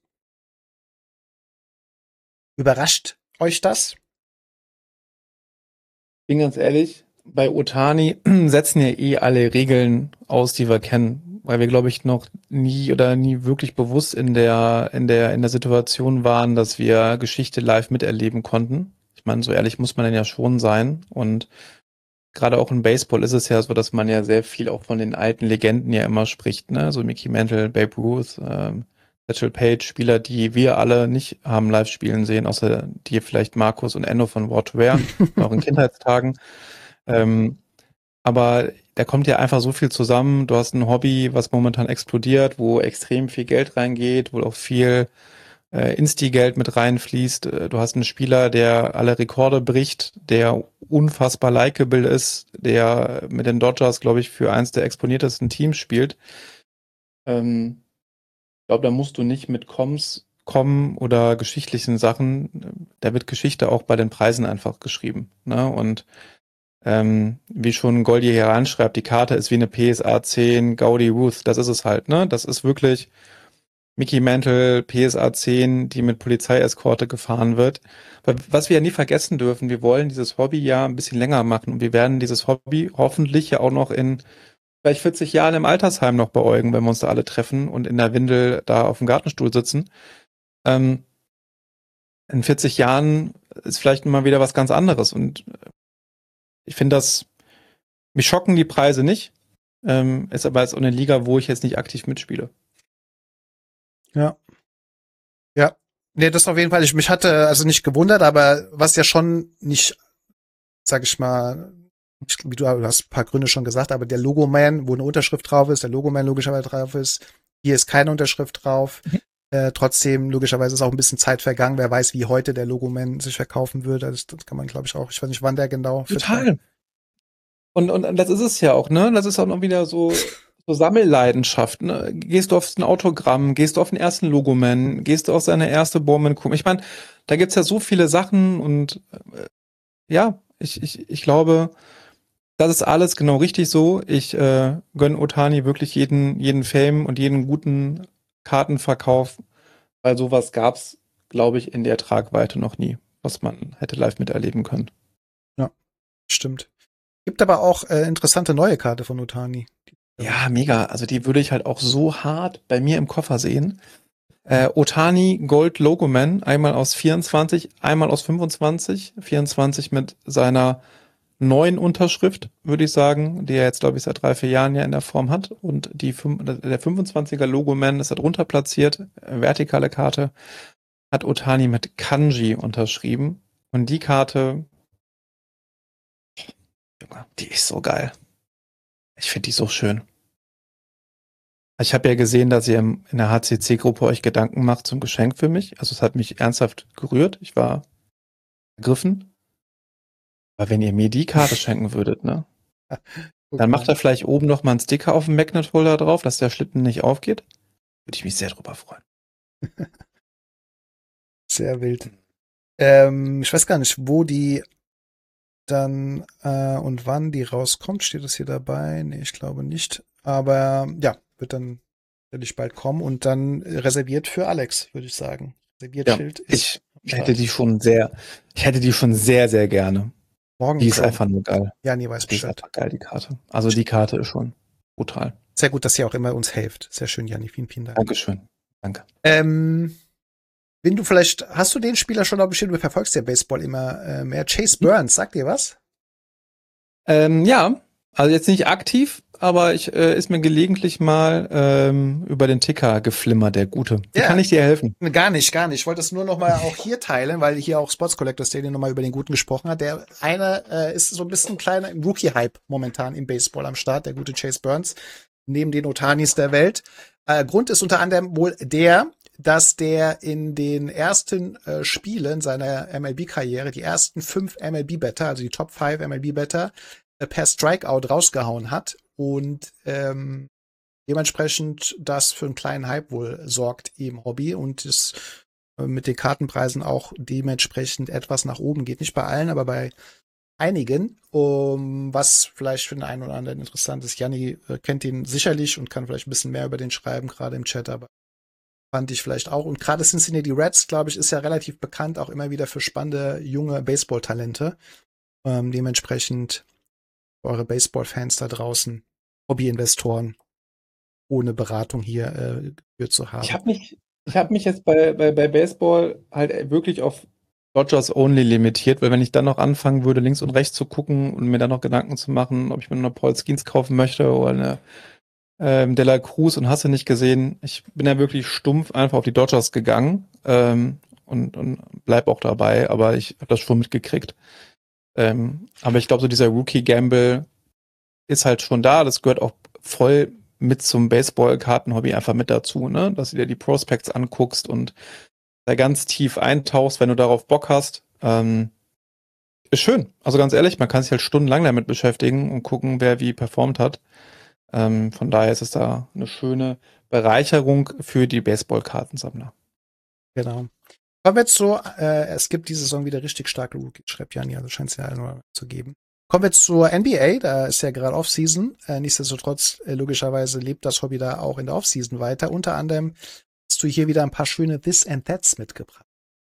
Überrascht euch das? Ich bin ganz ehrlich, bei Ohtani setzen ja eh alle Regeln aus, die wir kennen, weil wir, glaube ich, noch nie oder nie wirklich bewusst in der in der in der Situation waren, dass wir Geschichte live miterleben konnten. Ich meine, so ehrlich muss man dann ja schon sein. Und gerade auch im Baseball ist es ja so, dass man ja sehr viel auch von den alten Legenden ja immer spricht, ne? So Mickey Mantle, Babe Ruth, ähm, Satchel Paige, Spieler, die wir alle nicht haben live spielen sehen, außer die vielleicht Markus und Enno von War to Wear, auch in Kindheitstagen. Ähm, aber da kommt ja einfach so viel zusammen. Du hast ein Hobby, was momentan explodiert, wo extrem viel Geld reingeht, wo auch viel äh, Insti-Geld mit reinfließt. Du hast einen Spieler, der alle Rekorde bricht, der unfassbar likable ist, der mit den Dodgers, glaube ich, für eins der exponiertesten Teams spielt. Ähm, ich glaube, da musst du nicht mit Comms kommen oder geschichtlichen Sachen. Da wird Geschichte auch bei den Preisen einfach geschrieben, ne? Und ähm, wie schon Goldie hier reinschreibt, die Karte ist wie eine P S A zehn Gaudi Ruth. Das ist es halt, ne? Das ist wirklich Mickey Mantle, P S A zehn, die mit Polizeieskorte gefahren wird. Was wir ja nie vergessen dürfen, wir wollen dieses Hobby ja ein bisschen länger machen und wir werden dieses Hobby hoffentlich ja auch noch in vielleicht vierzig Jahren im Altersheim noch beäugen, wenn wir uns da alle treffen und in der Windel da auf dem Gartenstuhl sitzen. Ähm, in vierzig Jahren ist vielleicht mal wieder was ganz anderes und ich finde das, mich schocken die Preise nicht, ähm, ist aber jetzt auch eine Liga, wo ich jetzt nicht aktiv mitspiele. Ja. Ja. Nee, das auf jeden Fall. Ich mich hatte also nicht gewundert, aber was ja schon nicht, sag ich mal, wie du hast ein paar Gründe schon gesagt, aber der Logoman, wo eine Unterschrift drauf ist, der Logoman logischerweise drauf ist, hier ist keine Unterschrift drauf. Mhm. Äh, trotzdem, logischerweise ist auch ein bisschen Zeit vergangen. Wer weiß, wie heute der Logoman sich verkaufen würde. Das, das kann man, glaube ich, auch. Ich weiß nicht, wann der genau. Total. Und, und das ist es ja auch, ne? Das ist auch noch wieder so, so Sammelleidenschaft, ne? Gehst du auf ein Autogramm, gehst du auf den ersten Logoman, gehst du auf seine erste Bowman. Ich meine, da gibt's ja so viele Sachen und äh, ja, ich, ich, ich glaube, das ist alles genau richtig so. Ich äh, gönne Ohtani wirklich jeden, jeden Fame und jeden guten Kartenverkauf, weil sowas gab's, glaube ich, in der Tragweite noch nie, was man hätte live miterleben können. Ja, stimmt. Gibt aber auch äh, interessante neue Karte von Ohtani. Ja, mega. Also die würde ich halt auch so hart bei mir im Koffer sehen. Äh, Ohtani Gold Logoman, einmal aus vierundzwanzig, einmal aus fünfundzwanzig. vierundzwanzig mit seiner neuen Unterschrift, würde ich sagen, die er jetzt, glaube ich, seit drei, vier Jahren ja in der Form hat. Und die der fünfundzwanziger Logo-Man ist da drunter platziert, vertikale Karte, hat Ohtani mit Kanji unterschrieben. Und die Karte, die ist so geil. Ich finde die so schön. Ich habe ja gesehen, dass ihr in der H C C-Gruppe euch Gedanken macht zum Geschenk für mich. Also es hat mich ernsthaft gerührt. Ich war ergriffen. Aber wenn ihr mir die Karte schenken würdet, ne? Dann macht er vielleicht oben noch mal einen Sticker auf dem Magnet-Holder drauf, dass der Schlitten nicht aufgeht. Würde ich mich sehr drüber freuen. Sehr wild. Ähm, ich weiß gar nicht, wo die dann äh, und wann die rauskommt. Steht das hier dabei? Nee, ich glaube nicht. Aber ja, wird dann natürlich bald kommen und dann reserviert für Alex, würde ich sagen. Reserviert Ja, Schild ich hätte die schon sehr, ich hätte die schon sehr, sehr gerne. Morgen Die ist Pro. einfach nur geil. Ja, nee, weiß Die ist Bescheid. einfach geil, die Karte. Also die Karte ist schon brutal. Sehr gut, dass ihr auch immer uns helft. Sehr schön, Janni. Vielen, vielen Dank. Dankeschön. Danke. Ähm, wenn du vielleicht, hast du den Spieler schon noch bestimmt, du verfolgst ja Baseball immer äh, mehr. Chase Burns, sagt dir was? Ähm, ja, also jetzt nicht aktiv, aber ich äh, ist mir gelegentlich mal ähm, über den Ticker geflimmert, der Gute. Wie Ja. kann ich dir helfen? Gar nicht, gar nicht. Ich wollte es nur noch mal auch hier teilen, weil hier auch Sports Collector Stadium noch mal über den Guten gesprochen hat. Der eine äh, ist so ein bisschen kleiner im Rookie-Hype momentan im Baseball am Start, der gute Chase Burns, neben den Ohtanis der Welt. Äh, Grund ist unter anderem wohl der, dass der in den ersten äh, Spielen seiner M L B-Karriere die ersten fünf M L B-Better, also die Top fünf M L B-Better, äh, per Strikeout rausgehauen hat und ähm, dementsprechend das für einen kleinen Hype wohl sorgt im Hobby und es äh, mit den Kartenpreisen auch dementsprechend etwas nach oben geht. Nicht bei allen, aber bei einigen, um, was vielleicht für den einen oder anderen interessant ist. Janni äh, kennt ihn sicherlich und kann vielleicht ein bisschen mehr über den schreiben, gerade im Chat, aber fand ich vielleicht auch. Und gerade Cincinnati Reds, glaube ich, ist ja relativ bekannt, auch immer wieder für spannende, junge Baseball-Talente. Ähm, dementsprechend eure Baseball-Fans da draußen, Hobby-Investoren, ohne Beratung hier äh, geführt zu haben. Ich habe mich, ich habe mich jetzt bei, bei, bei Baseball halt wirklich auf Dodgers Only limitiert, weil wenn ich dann noch anfangen würde, links und rechts zu gucken und mir dann noch Gedanken zu machen, ob ich mir noch eine Paul Skeens kaufen möchte oder eine ähm, De La Cruz und hast du nicht gesehen, ich bin ja wirklich stumpf einfach auf die Dodgers gegangen ähm, und, und bleib auch dabei, aber ich habe das schon mitgekriegt. Ähm, aber ich glaube, so dieser Rookie-Gamble ist halt schon da, das gehört auch voll mit zum Baseball-Karten-Hobby einfach mit dazu, ne? Dass du dir die Prospects anguckst und da ganz tief eintauchst, wenn du darauf Bock hast. Ähm, ist schön. Also ganz ehrlich, man kann sich halt stundenlang damit beschäftigen und gucken, wer wie performt hat. Ähm, von daher ist es da eine schöne Bereicherung für die Baseball-Kartensammler. Genau. Kommen wir jetzt so, äh, es gibt diese Saison wieder richtig starke Rookies, schreibt Janni, also scheint es ja nur zu geben. Kommen wir jetzt zur N B A, da ist ja gerade Offseason. Äh, nichtsdestotrotz, äh, logischerweise lebt das Hobby da auch in der Offseason weiter. Unter anderem hast du hier wieder ein paar schöne This and That's mitgebracht,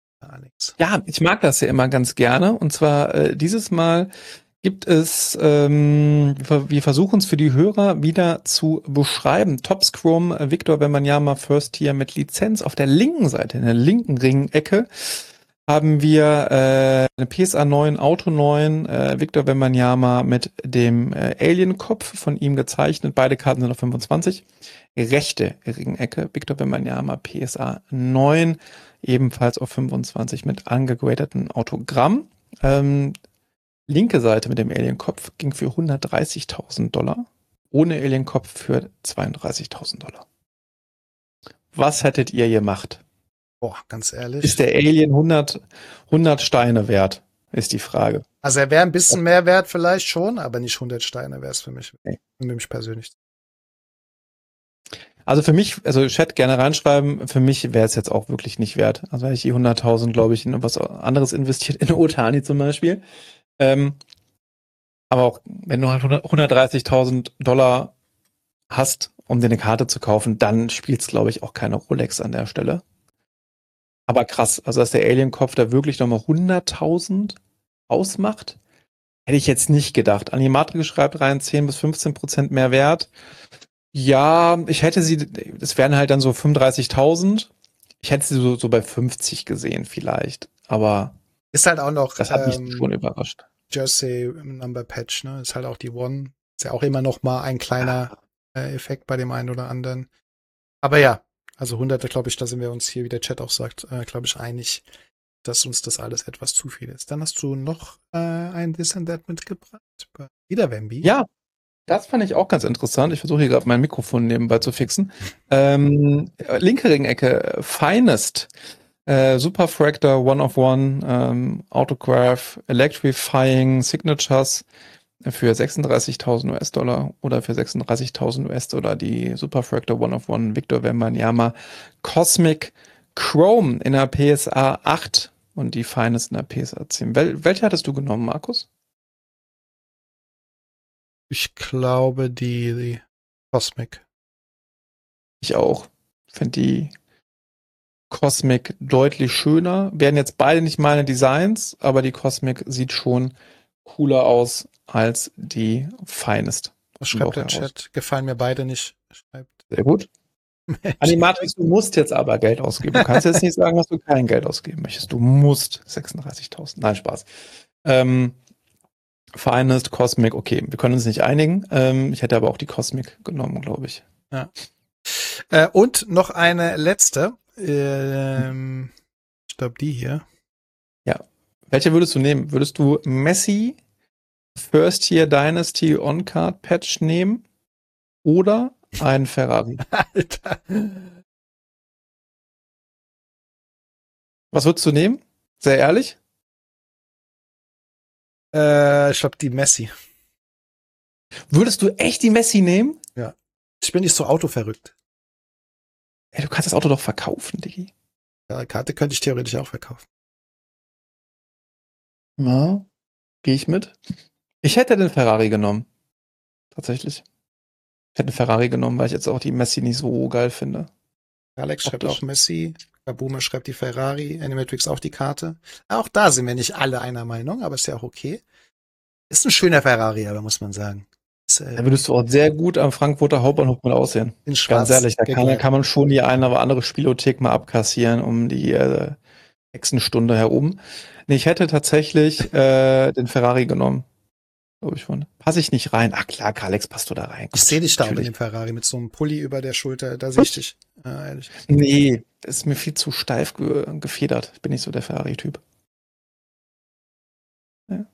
Alex. Ja, ich mag das ja immer ganz gerne. Und zwar äh, dieses Mal gibt es, ähm, wir versuchen es für die Hörer wieder zu beschreiben. Top Scrum, Victor Wembanyama First Tier mit Lizenz. Auf der linken Seite, in der linken Ringecke, haben wir äh, eine P S A neun, Auto neun, äh, Victor Wembanyama mit dem äh, Alien-Kopf von ihm gezeichnet. Beide Karten sind auf fünfundzwanzig. Rechte Ringecke, Victor Wembanyama P S A neun, ebenfalls auf fünfundzwanzig mit angegradeten Autogramm. Ähm, linke Seite mit dem Alien-Kopf ging für hundertdreißigtausend Dollar, ohne Alien-Kopf für zweiunddreißigtausend Dollar. Was hättet ihr gemacht? Boah, ganz ehrlich. Ist der Alien hundert, hundert Steine wert, ist die Frage. Also er wäre ein bisschen mehr wert vielleicht schon, aber nicht hundert Steine wäre es für mich. Nee. Für mich persönlich. Also für mich, also Chat gerne reinschreiben, für mich wäre es jetzt auch wirklich nicht wert. Also hätte ich die hunderttausend, glaube ich, in was anderes investiert, in Ohtani zum Beispiel. Ähm, aber auch, wenn du halt hundertdreißigtausend Dollar hast, um dir eine Karte zu kaufen, dann spielt es, glaube ich, auch keine Rolex an der Stelle. Aber krass, also dass der Alien-Kopf da wirklich nochmal hunderttausend ausmacht, hätte ich jetzt nicht gedacht. Animatrix schreibt rein, zehn bis fünfzehn Prozent mehr wert. Ja, ich hätte sie, das wären halt dann so fünfunddreißigtausend. Ich hätte sie so, so bei fünfzig gesehen vielleicht, aber ist halt auch noch, das hat mich ähm, schon überrascht. Jersey Number Patch, ne? Ist halt auch die One. Ist ja auch immer noch mal ein kleiner äh, Effekt bei dem einen oder anderen. Aber ja, also hunderte, glaube ich, da sind wir uns hier, wie der Chat auch sagt, äh, glaube ich, einig, dass uns das alles etwas zu viel ist. Dann hast du noch äh, ein This and That mitgebracht. Wieder Wemby. Ja, das fand ich auch ganz interessant. Ich versuche hier gerade mein Mikrofon nebenbei zu fixen. Ähm, linke Ringecke, Finest. Äh, Superfractor, One of One, ähm, Autograph, Electrifying Signatures für sechsunddreißigtausend U S-Dollar oder für sechsunddreißigtausend U S-Dollar die Superfractor One of One Victor Wembanyama Cosmic Chrome in der P S A acht und die Finest in der P S A zehn. Wel- welche hattest du genommen, Markus? Ich glaube, die, die Cosmic. Ich auch. Finde die Cosmic deutlich schöner. Werden jetzt beide nicht meine Designs, aber die Cosmic sieht schon cooler aus als die Finest. Was schreibt der Chat? Gefallen mir beide nicht. Schreibt. Sehr gut. Animatrix, du musst jetzt aber Geld ausgeben. Du kannst jetzt nicht sagen, dass du kein Geld ausgeben möchtest. Du musst sechsunddreißigtausend. Nein, Spaß. Ähm, Finest, Cosmic, okay. Wir können uns nicht einigen. Ähm, ich hätte aber auch die Cosmic genommen, glaube ich. Ja. Äh, und noch eine letzte. Ähm, ich glaube, die hier. Ja. Welche würdest du nehmen? Würdest du Messi First Year Dynasty On-Card Patch nehmen oder einen Ferrari? Alter. Was würdest du nehmen? Sehr ehrlich? Äh, ich glaube, die Messi. Würdest du echt die Messi nehmen? Ja. Ich bin nicht so autoverrückt. Ey, du kannst das Auto doch verkaufen, Diggi. Ja, Karte könnte ich theoretisch auch verkaufen. Ja, gehe ich mit. Ich hätte den Ferrari genommen. Tatsächlich. Ich hätte den Ferrari genommen, weil ich jetzt auch die Messi nicht so geil finde. Alex schreibt Optisch. auch Messi. Kabuma schreibt die Ferrari. Animatrix auch die Karte. Auch da sind wir nicht alle einer Meinung, aber ist ja auch okay. Ist ein schöner Ferrari, aber muss man sagen. Ist, äh, Da würdest du auch sehr gut am Frankfurter Hauptbahnhof mal aussehen. in Schwarz. Ganz ehrlich, da Geht kann, mal. kann man schon die eine oder andere Spielothek mal abkassieren um die äh, Hexenstunde herum. Nee, ich hätte tatsächlich äh, den Ferrari genommen. Glaube ich schon. Passe ich nicht rein? Ach klar, Alex, passt du da rein. Ich sehe dich da auch in Natürlich. dem Ferrari mit so einem Pulli über der Schulter. Da sehe ich dich. Ja, ehrlich. Nee, das ist mir viel zu steif ge gefedert. Ich bin nicht so der Ferrari-Typ. Ja.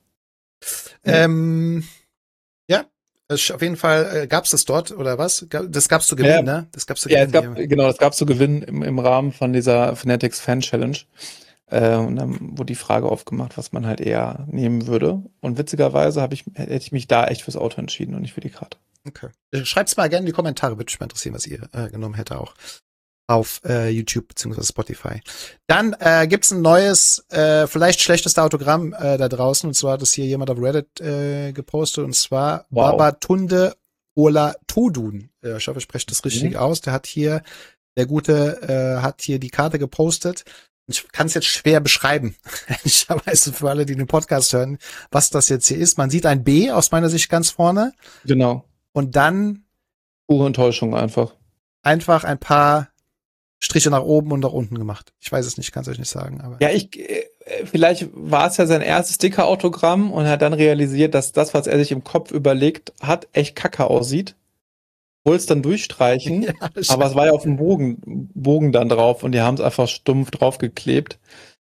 Ähm, ja, es- auf jeden Fall äh, gab's das dort oder was? Ga- Das gab's zu gewinnen, Ja. ne? Das gab's zu Ja, es gewinnen. gab, genau, das gab zu gewinnen im, im Rahmen von dieser Fanatics Fan Challenge. Äh, und dann wurde die Frage aufgemacht, was man halt eher nehmen würde. Und witzigerweise habe ich, hätte ich mich da echt fürs Auto entschieden und nicht für die Karte. Okay. Äh, Schreibt's mal gerne in die Kommentare, würde mich mal interessieren, was ihr äh, genommen hätte auch auf äh, YouTube beziehungsweise Spotify. Dann äh, gibt's ein neues, äh, vielleicht schlechteste Autogramm äh, da draußen. Und zwar hat es hier jemand auf Reddit äh, gepostet. Und zwar Wow. Babatunde Ola Todun. Äh, ich hoffe, ich spreche das richtig Mhm. aus. Der hat hier, der Gute äh, hat hier die Karte gepostet. Ich kann es jetzt schwer beschreiben, ehrlicherweise für alle, die den Podcast hören, was das jetzt hier ist. Man sieht ein B aus meiner Sicht ganz vorne Genau. und dann Pure Enttäuschung einfach. einfach ein paar Striche nach oben und nach unten gemacht. Ich weiß es nicht, kann es euch nicht sagen. Aber Ja, ich, äh, vielleicht war es ja sein erstes Sticker-Autogramm und hat dann realisiert, dass das, was er sich im Kopf überlegt hat, echt kacke aussieht. Wollte es dann durchstreichen. Ja, Aber es war ja auf dem Bogen, Bogen dann drauf und die haben es einfach stumpf draufgeklebt.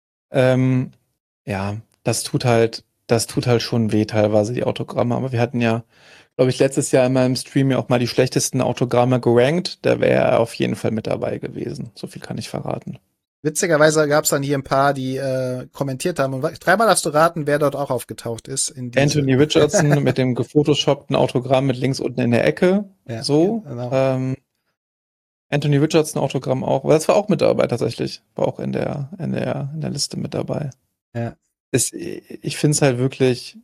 Ähm, ja, das tut halt, das tut halt schon weh teilweise, die Autogramme. Aber wir hatten ja, glaube ich, letztes Jahr in meinem Stream ja auch mal die schlechtesten Autogramme gerankt. Da wäre er auf jeden Fall mit dabei gewesen. So viel kann ich verraten. witzigerweise gab es dann hier ein paar, die äh, kommentiert haben. Und wa- dreimal darfst du raten, wer dort auch aufgetaucht ist. In diese- Anthony Richardson mit dem gefotoshoppten Autogramm mit links unten in der Ecke. Ja, so. genau. Ähm, Anthony Richardson Autogramm auch. Aber das war auch mit dabei tatsächlich. War auch in der, in der, in der Liste mit dabei. Ja. Es, ich finde es halt wirklich,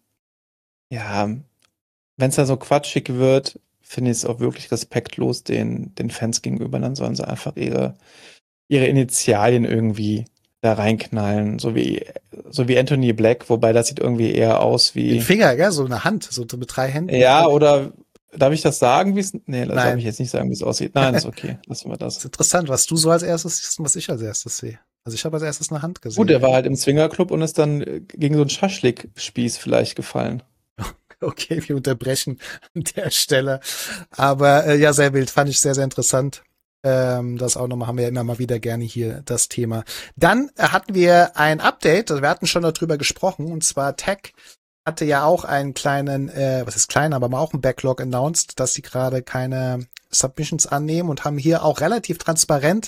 ja, wenn es da so quatschig wird, finde ich es auch wirklich respektlos den, den Fans gegenüber. Dann sollen sie einfach ihre, ihre Initialien irgendwie da reinknallen. So wie, so wie Anthony Black, wobei das sieht irgendwie eher aus wie. Den Finger, gell? So eine Hand, so mit drei Händen. Ja, oder darf ich das sagen, wie es. Nee, das Nein. darf ich jetzt nicht sagen, wie es aussieht. Nein, ist okay. Lassen wir Das das. ist interessant, was du so als erstes siehst und was ich als erstes sehe. Also ich habe als erstes eine Hand gesehen. Gut, der war halt im Swingerclub und ist dann gegen so einen Schaschlik-Spieß vielleicht gefallen. Okay, wir unterbrechen an der Stelle. Aber äh, ja, sehr wild, fand ich sehr, sehr interessant. Ähm, das auch nochmal, haben wir ja immer mal wieder gerne hier das Thema. Dann äh, hatten wir ein Update, also wir hatten schon darüber gesprochen, und zwar Tech hatte ja auch einen kleinen, äh, was ist klein, aber mal auch einen Backlog announced, dass sie gerade keine Submissions annehmen und haben hier auch relativ transparent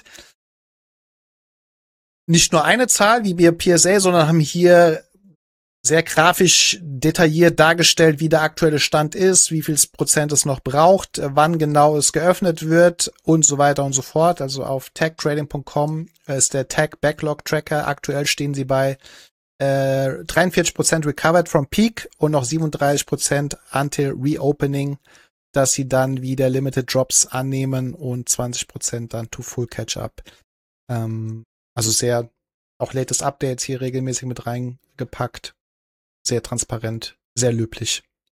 nicht nur eine Zahl wie bei P S A, sondern haben hier sehr grafisch detailliert dargestellt, wie der aktuelle Stand ist, wie viel Prozent es noch braucht, wann genau es geöffnet wird und so weiter und so fort. Also auf tech trading punkt com ist der Tech Backlog Tracker. Aktuell stehen sie bei äh, dreiundvierzig Prozent recovered from peak und noch siebenunddreißig Prozent until reopening, dass sie dann wieder Limited Drops annehmen und zwanzig Prozent dann to full Catch-up. Ähm, also sehr, auch latest Updates hier regelmäßig mit reingepackt. Sehr transparent, sehr löblich.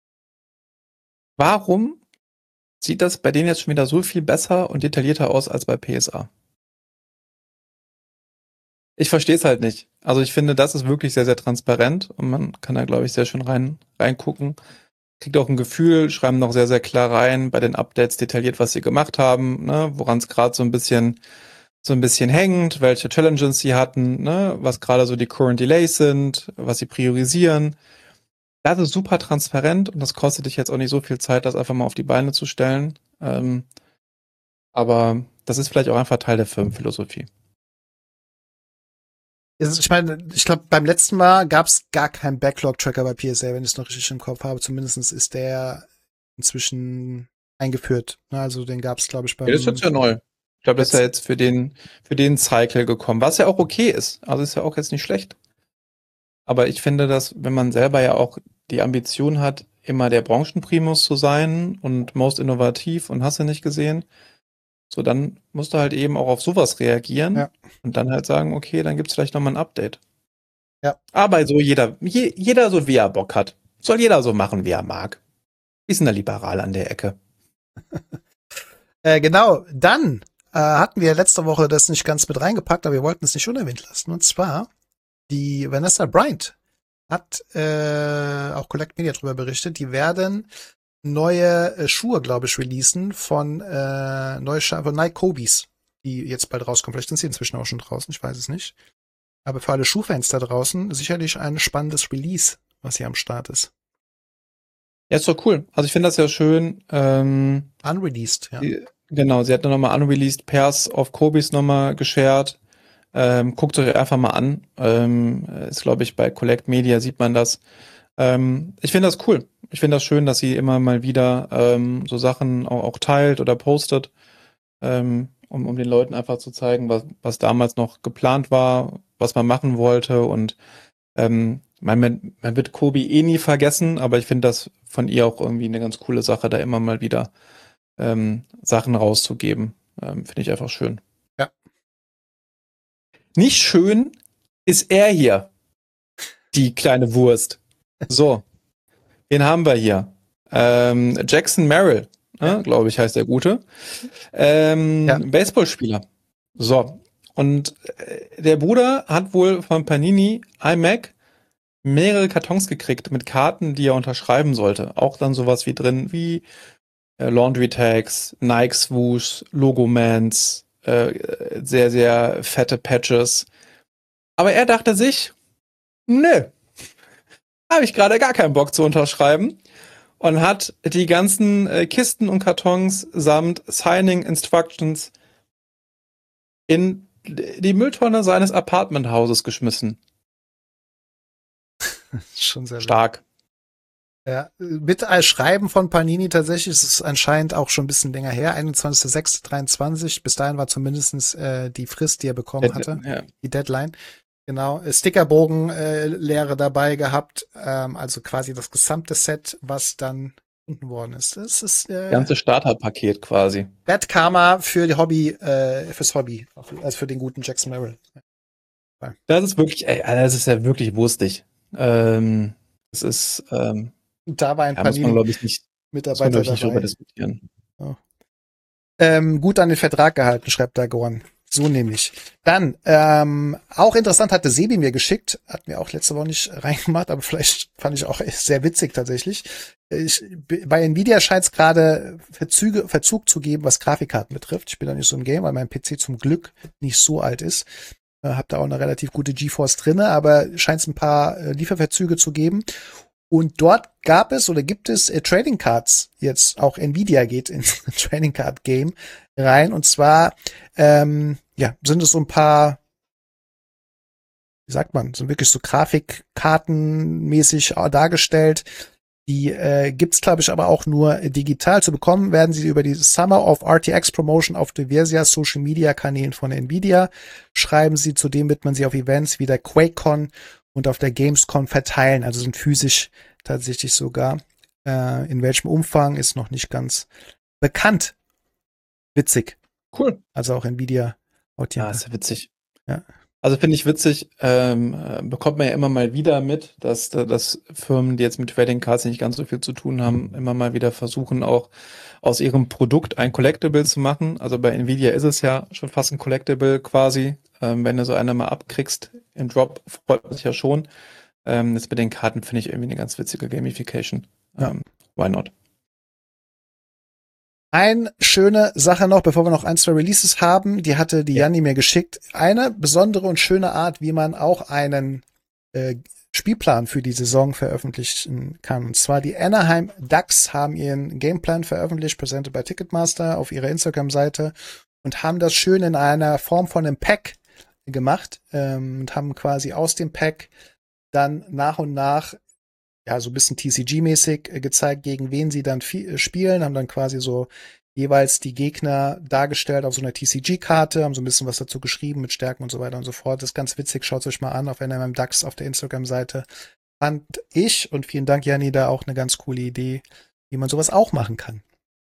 Warum sieht das bei denen jetzt schon wieder so viel besser und detaillierter aus als bei P S A? Ich verstehe es halt nicht. Also ich finde, das ist wirklich sehr, sehr transparent und man kann da, glaube ich, sehr schön rein reingucken. Kriegt auch ein Gefühl, schreiben noch sehr, sehr klar rein bei den Updates detailliert, was sie gemacht haben, ne, woran es gerade so ein bisschen so ein bisschen hängt, welche Challenges sie hatten, ne, was gerade so die Current Delays sind, was sie priorisieren. Das ist super transparent und das kostet dich jetzt auch nicht so viel Zeit, das einfach mal auf die Beine zu stellen. Ähm, aber das ist vielleicht auch einfach Teil der Firmenphilosophie. Ich meine, ich glaube, beim letzten Mal gab es gar keinen Backlog-Tracker bei P S A, wenn ich es noch richtig im Kopf habe. Zumindest ist der inzwischen eingeführt. Also den gab es, glaube ich, beim... Ja, das ist jetzt ja neu. Ich glaube, das ist ja jetzt für den, für den Cycle gekommen, was ja auch okay ist. Also ist ja auch jetzt nicht schlecht. Aber ich finde, dass, wenn man selber ja auch die Ambition hat, immer der Branchenprimus zu sein und most innovativ und hast du nicht gesehen, so dann musst du halt eben auch auf sowas reagieren Ja. und dann halt sagen, okay, dann gibt's vielleicht nochmal ein Update. Ja. Aber so jeder, je, jeder so wie er Bock hat. Soll jeder so machen, wie er mag. Wir sind da liberal an der Ecke. äh, genau, dann äh, hatten wir letzte Woche das nicht ganz mit reingepackt, aber wir wollten es nicht unerwähnt lassen. Und zwar die Vanessa Bryant hat äh, auch Collect Media drüber berichtet. Die werden neue äh, Schuhe, glaube ich, releasen von äh, neue Scha- von Nike Kobis, die jetzt bald rauskommen. Vielleicht sind sie inzwischen auch schon draußen, ich weiß es nicht. Aber für alle Schuhfans da draußen sicherlich ein spannendes Release, was hier am Start ist. Ja, ist doch cool. Also ich finde das ja schön. Ähm, Unreleased, ja. die, genau, sie hat dann nochmal unreleased Pairs of Kobis nochmal geshared. Ähm, guckt euch einfach mal an. Ähm, ist, glaube ich, bei Collect Media sieht man das. Ähm, ich finde das cool. Ich finde das schön, dass sie immer mal wieder ähm, so Sachen auch, auch teilt oder postet, ähm, um, um den Leuten einfach zu zeigen, was, was damals noch geplant war, was man machen wollte. Und ähm, man, man wird Kobi eh nie vergessen, aber ich finde das von ihr auch irgendwie eine ganz coole Sache, da immer mal wieder ähm, Sachen rauszugeben. Ähm, finde ich einfach schön. Ja. Nicht schön ist er hier, die kleine Wurst. So, wen haben wir hier? Ähm, Jackson Merrill, Ja. äh, glaube ich, heißt der Gute. Ähm, Ja. Baseballspieler. So, und äh, der Bruder hat wohl von Panini iMac mehrere Kartons gekriegt mit Karten, die er unterschreiben sollte. Auch dann sowas wie drin wie äh, Laundry Tags, Nike Swoosh, Logomans, äh, sehr, sehr fette Patches. Aber er dachte sich, nö, habe ich gerade gar keinen Bock zu unterschreiben und hat die ganzen äh, Kisten und Kartons samt Signing Instructions in die Mülltonne seines Apartmenthauses geschmissen. Schon sehr Stark. Ja, mit als Schreiben von Panini tatsächlich ist es anscheinend auch schon ein bisschen länger her, einundzwanzigster sechster dreiundzwanzig. Bis dahin war zumindest äh, die Frist, die er bekommen hatte, Ja. die Deadline. Genau, Stickerbogen äh, Lehre dabei gehabt, ähm, also quasi das gesamte Set, was dann gefunden worden ist. Das ist äh, Ganze Starterpaket quasi. Bad Karma für die Hobby, äh, fürs Hobby, also für den guten Jackson Merrill. Das ist wirklich, ey, das ist ja wirklich wurstig. Ähm, das ist, ähm, Da war ein da muss man, glaube ich, nicht, muss man, Panini-Mitarbeiter glaub ich, nicht drüber dabei. diskutieren. Oh. Ähm, gut an den Vertrag gehalten, schreibt da Goran. So nämlich. Dann, ähm, auch interessant hatte Sebi mir geschickt, hat mir auch letzte Woche nicht reingemacht, aber vielleicht fand ich auch sehr witzig tatsächlich. Ich, bei Nvidia scheint es gerade Verzüge, Verzug zu geben, was Grafikkarten betrifft. Ich bin da nicht so im Game, weil mein P C zum Glück nicht so alt ist. Äh, hab da auch eine relativ gute GeForce drinne, aber scheint es ein paar äh, Lieferverzüge zu geben. Und dort gab es oder gibt es äh, Trading Cards jetzt, auch Nvidia geht ins Trading Card Game rein. Und zwar ähm, ja, sind es so ein paar, wie sagt man, sind wirklich so Grafikkartenmäßig dargestellt. Die äh, gibt's, glaube ich, aber auch nur digital zu bekommen. Werden sie über die Summer of R T X Promotion auf diverser Social Media Kanälen von Nvidia schreiben sie. Zudem wird man sie auf Events wie der QuakeCon und auf der Gamescom verteilen. Also sind physisch tatsächlich sogar. Äh, in welchem Umfang ist noch nicht ganz bekannt. Witzig. Cool. Also auch Nvidia. Ja, ist ja witzig. Ja. Also finde ich witzig, ähm, äh, bekommt man ja immer mal wieder mit, dass, dass Firmen, die jetzt mit Trading Cards nicht ganz so viel zu tun haben, immer mal wieder versuchen, auch aus ihrem Produkt ein Collectible zu machen. Also bei Nvidia ist es ja schon fast ein Collectible quasi. Ähm, wenn du so eine mal abkriegst im Drop, freut man sich ja schon. Ähm, jetzt mit den Karten finde ich irgendwie eine ganz witzige Gamification. Ja. Ähm, why not? Eine schöne Sache noch, bevor wir noch ein, zwei Releases haben, die hatte die Ja. Janni mir geschickt. Eine besondere und schöne Art, wie man auch einen äh, Spielplan für die Saison veröffentlichen kann. Und zwar die Anaheim Ducks haben ihren Gameplan veröffentlicht, presented by Ticketmaster auf ihrer Instagram-Seite und haben das schön in einer Form von einem Pack gemacht ähm, und haben quasi aus dem Pack dann nach und nach ja, so ein bisschen T C G-mäßig äh, gezeigt, gegen wen sie dann fi- spielen, haben dann quasi so jeweils die Gegner dargestellt auf so einer T C G-Karte, haben so ein bisschen was dazu geschrieben mit Stärken und so weiter und so fort. Das ist ganz witzig, schaut euch mal an auf N M M Ducks auf der Instagram-Seite. Fand ich, und vielen Dank, Janni, da auch eine ganz coole Idee, wie man sowas auch machen kann.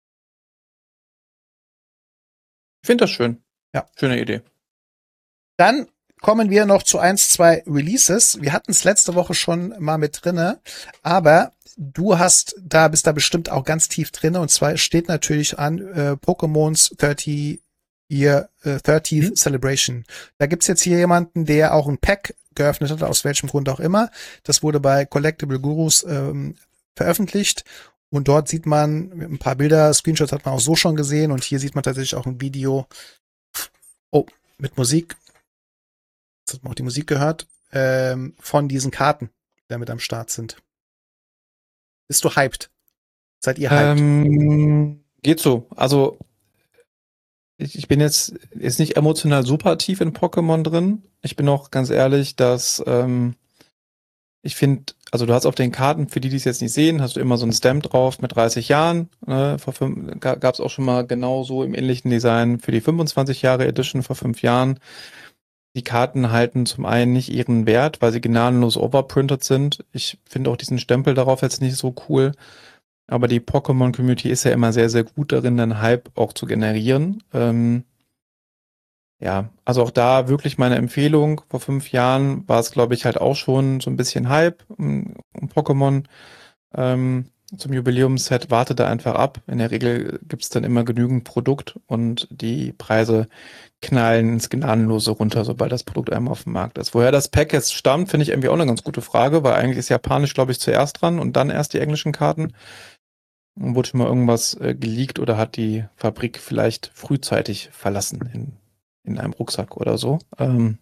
Ich finde das schön. Ja. Schöne Idee. Dann kommen wir noch zu eins, zwei Releases. Wir hatten es letzte Woche schon mal mit drinne, aber du hast da, bist da bestimmt auch ganz tief drinne, und zwar steht natürlich an äh, Pokémon's thirty Year, äh, thirtieth Mhm. Celebration. Da gibt's jetzt hier jemanden, der auch ein Pack geöffnet hat, aus welchem Grund auch immer. Das wurde bei Collectible Gurus ähm, veröffentlicht. Und dort sieht man ein paar Bilder, Screenshots hat man auch so schon gesehen, und hier sieht man tatsächlich auch ein Video, oh, mit Musik. Jetzt hat man auch die Musik gehört, ähm, von diesen Karten, die damit am Start sind. Bist du hyped? Seid ihr hyped? Ähm, geht so. Also ich, ich bin jetzt ist nicht emotional super tief in Pokémon drin. Ich bin auch ganz ehrlich, dass ähm, ich finde, also du hast auf den Karten, für die, die es jetzt nicht sehen, hast du immer so einen Stamp drauf mit dreißig Jahren. Ne? Vor fünf, gab es auch schon mal genauso im ähnlichen Design für die fünfundzwanzig Jahre Edition vor fünf Jahren. Die Karten halten zum einen nicht ihren Wert, weil sie gnadenlos overprinted sind. Ich finde auch diesen Stempel darauf jetzt nicht so cool. Aber die Pokémon-Community ist ja immer sehr, sehr gut darin, einen Hype auch zu generieren. Ähm, ja, also auch da wirklich meine Empfehlung. Vor fünf Jahren war es, glaube ich, halt auch schon so ein bisschen Hype um, um Pokémon. Ähm, zum Jubiläumsset wartet da einfach ab. In der Regel gibt es dann immer genügend Produkt und die Preise knallen ins Gnadenlose runter, sobald das Produkt einmal auf dem Markt ist. Woher das Pack jetzt stammt, finde ich irgendwie auch eine ganz gute Frage, weil eigentlich ist Japanisch, glaube ich, zuerst dran und dann erst die englischen Karten. Und wurde schon mal irgendwas äh, geleakt oder hat die Fabrik vielleicht frühzeitig verlassen in, in einem Rucksack oder so. Ähm,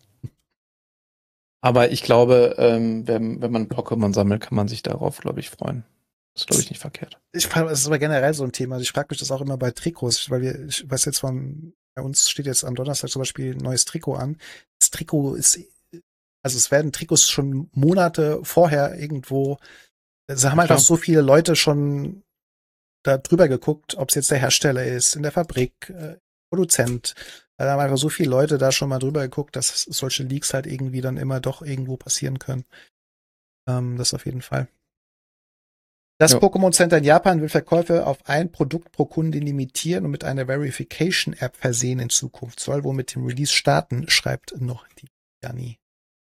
aber ich glaube, ähm, wenn, wenn man Pokémon sammelt, kann man sich darauf, glaube ich, freuen. Das ist, glaube ich, nicht verkehrt. Ich frage, das ist aber generell so ein Thema. Also ich frage mich das auch immer bei Trikots, weil wir, ich weiß jetzt von, bei uns steht jetzt am Donnerstag zum Beispiel ein neues Trikot an. Das Trikot ist, also es werden Trikots schon Monate vorher irgendwo, es haben Ja, einfach klar. so viele Leute schon da drüber geguckt, ob es jetzt der Hersteller ist, in der Fabrik, äh, Produzent. Da haben einfach so viele Leute da schon mal drüber geguckt, dass solche Leaks halt irgendwie dann immer doch irgendwo passieren können. Ähm, das auf jeden Fall. Das Ja. Pokémon Center in Japan will Verkäufe auf ein Produkt pro Kunde limitieren und mit einer Verification-App versehen in Zukunft. Soll wohl mit dem Release starten, schreibt noch die Janni.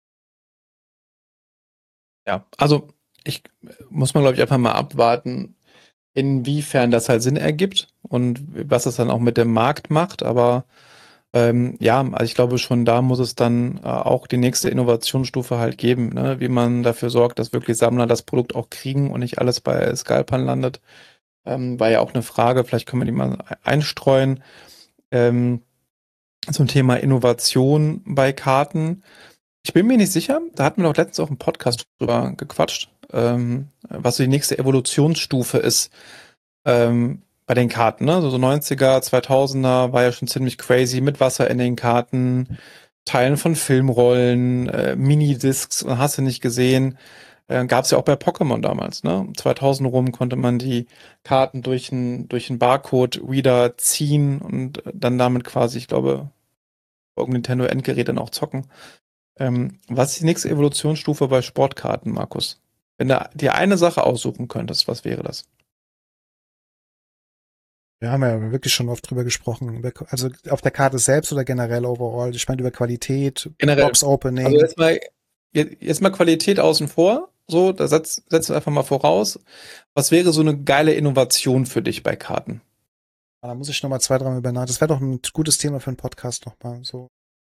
Ja, also ich muss man, glaube ich, einfach mal abwarten, inwiefern das halt Sinn ergibt und was es dann auch mit dem Markt macht. Aber Ähm, ja, also ich glaube schon, da muss es dann äh, auch die nächste Innovationsstufe halt geben, ne? Wie man dafür sorgt, dass wirklich Sammler das Produkt auch kriegen und nicht alles bei Scalpern landet. Ähm, war ja auch eine Frage, vielleicht können wir die mal einstreuen. Ähm, zum Thema Innovation bei Karten. Ich bin mir nicht sicher, da hatten wir doch letztens auch im Podcast drüber gequatscht, ähm, was so die nächste Evolutionsstufe ist ähm, bei den Karten. Ne? So, so neunziger, zweitausender war ja schon ziemlich crazy mit Wasser in den Karten, Teilen von Filmrollen, äh, Minidiscs, hast du nicht gesehen. Äh, Gab es ja auch bei Pokémon damals. Ne? zweitausend rum konnte man die Karten durch einen durch einen Barcode-Reader ziehen und dann damit quasi, ich glaube, auf Nintendo Endgerät dann auch zocken. Ähm, was ist die nächste Evolutionsstufe bei Sportkarten, Markus? Wenn du dir eine Sache aussuchen könntest, was wäre das? Wir haben ja wirklich schon oft drüber gesprochen. Also auf der Karte selbst oder generell overall. Ich meine über Qualität, Generell. Box Opening. Also jetzt mal, jetzt mal Qualität außen vor. So, da setz, setzen wir einfach mal voraus. Was wäre so eine geile Innovation für dich bei Karten? Da muss ich noch mal zwei, dreimal über nach. Das wäre doch ein gutes Thema für einen Podcast noch mal. So.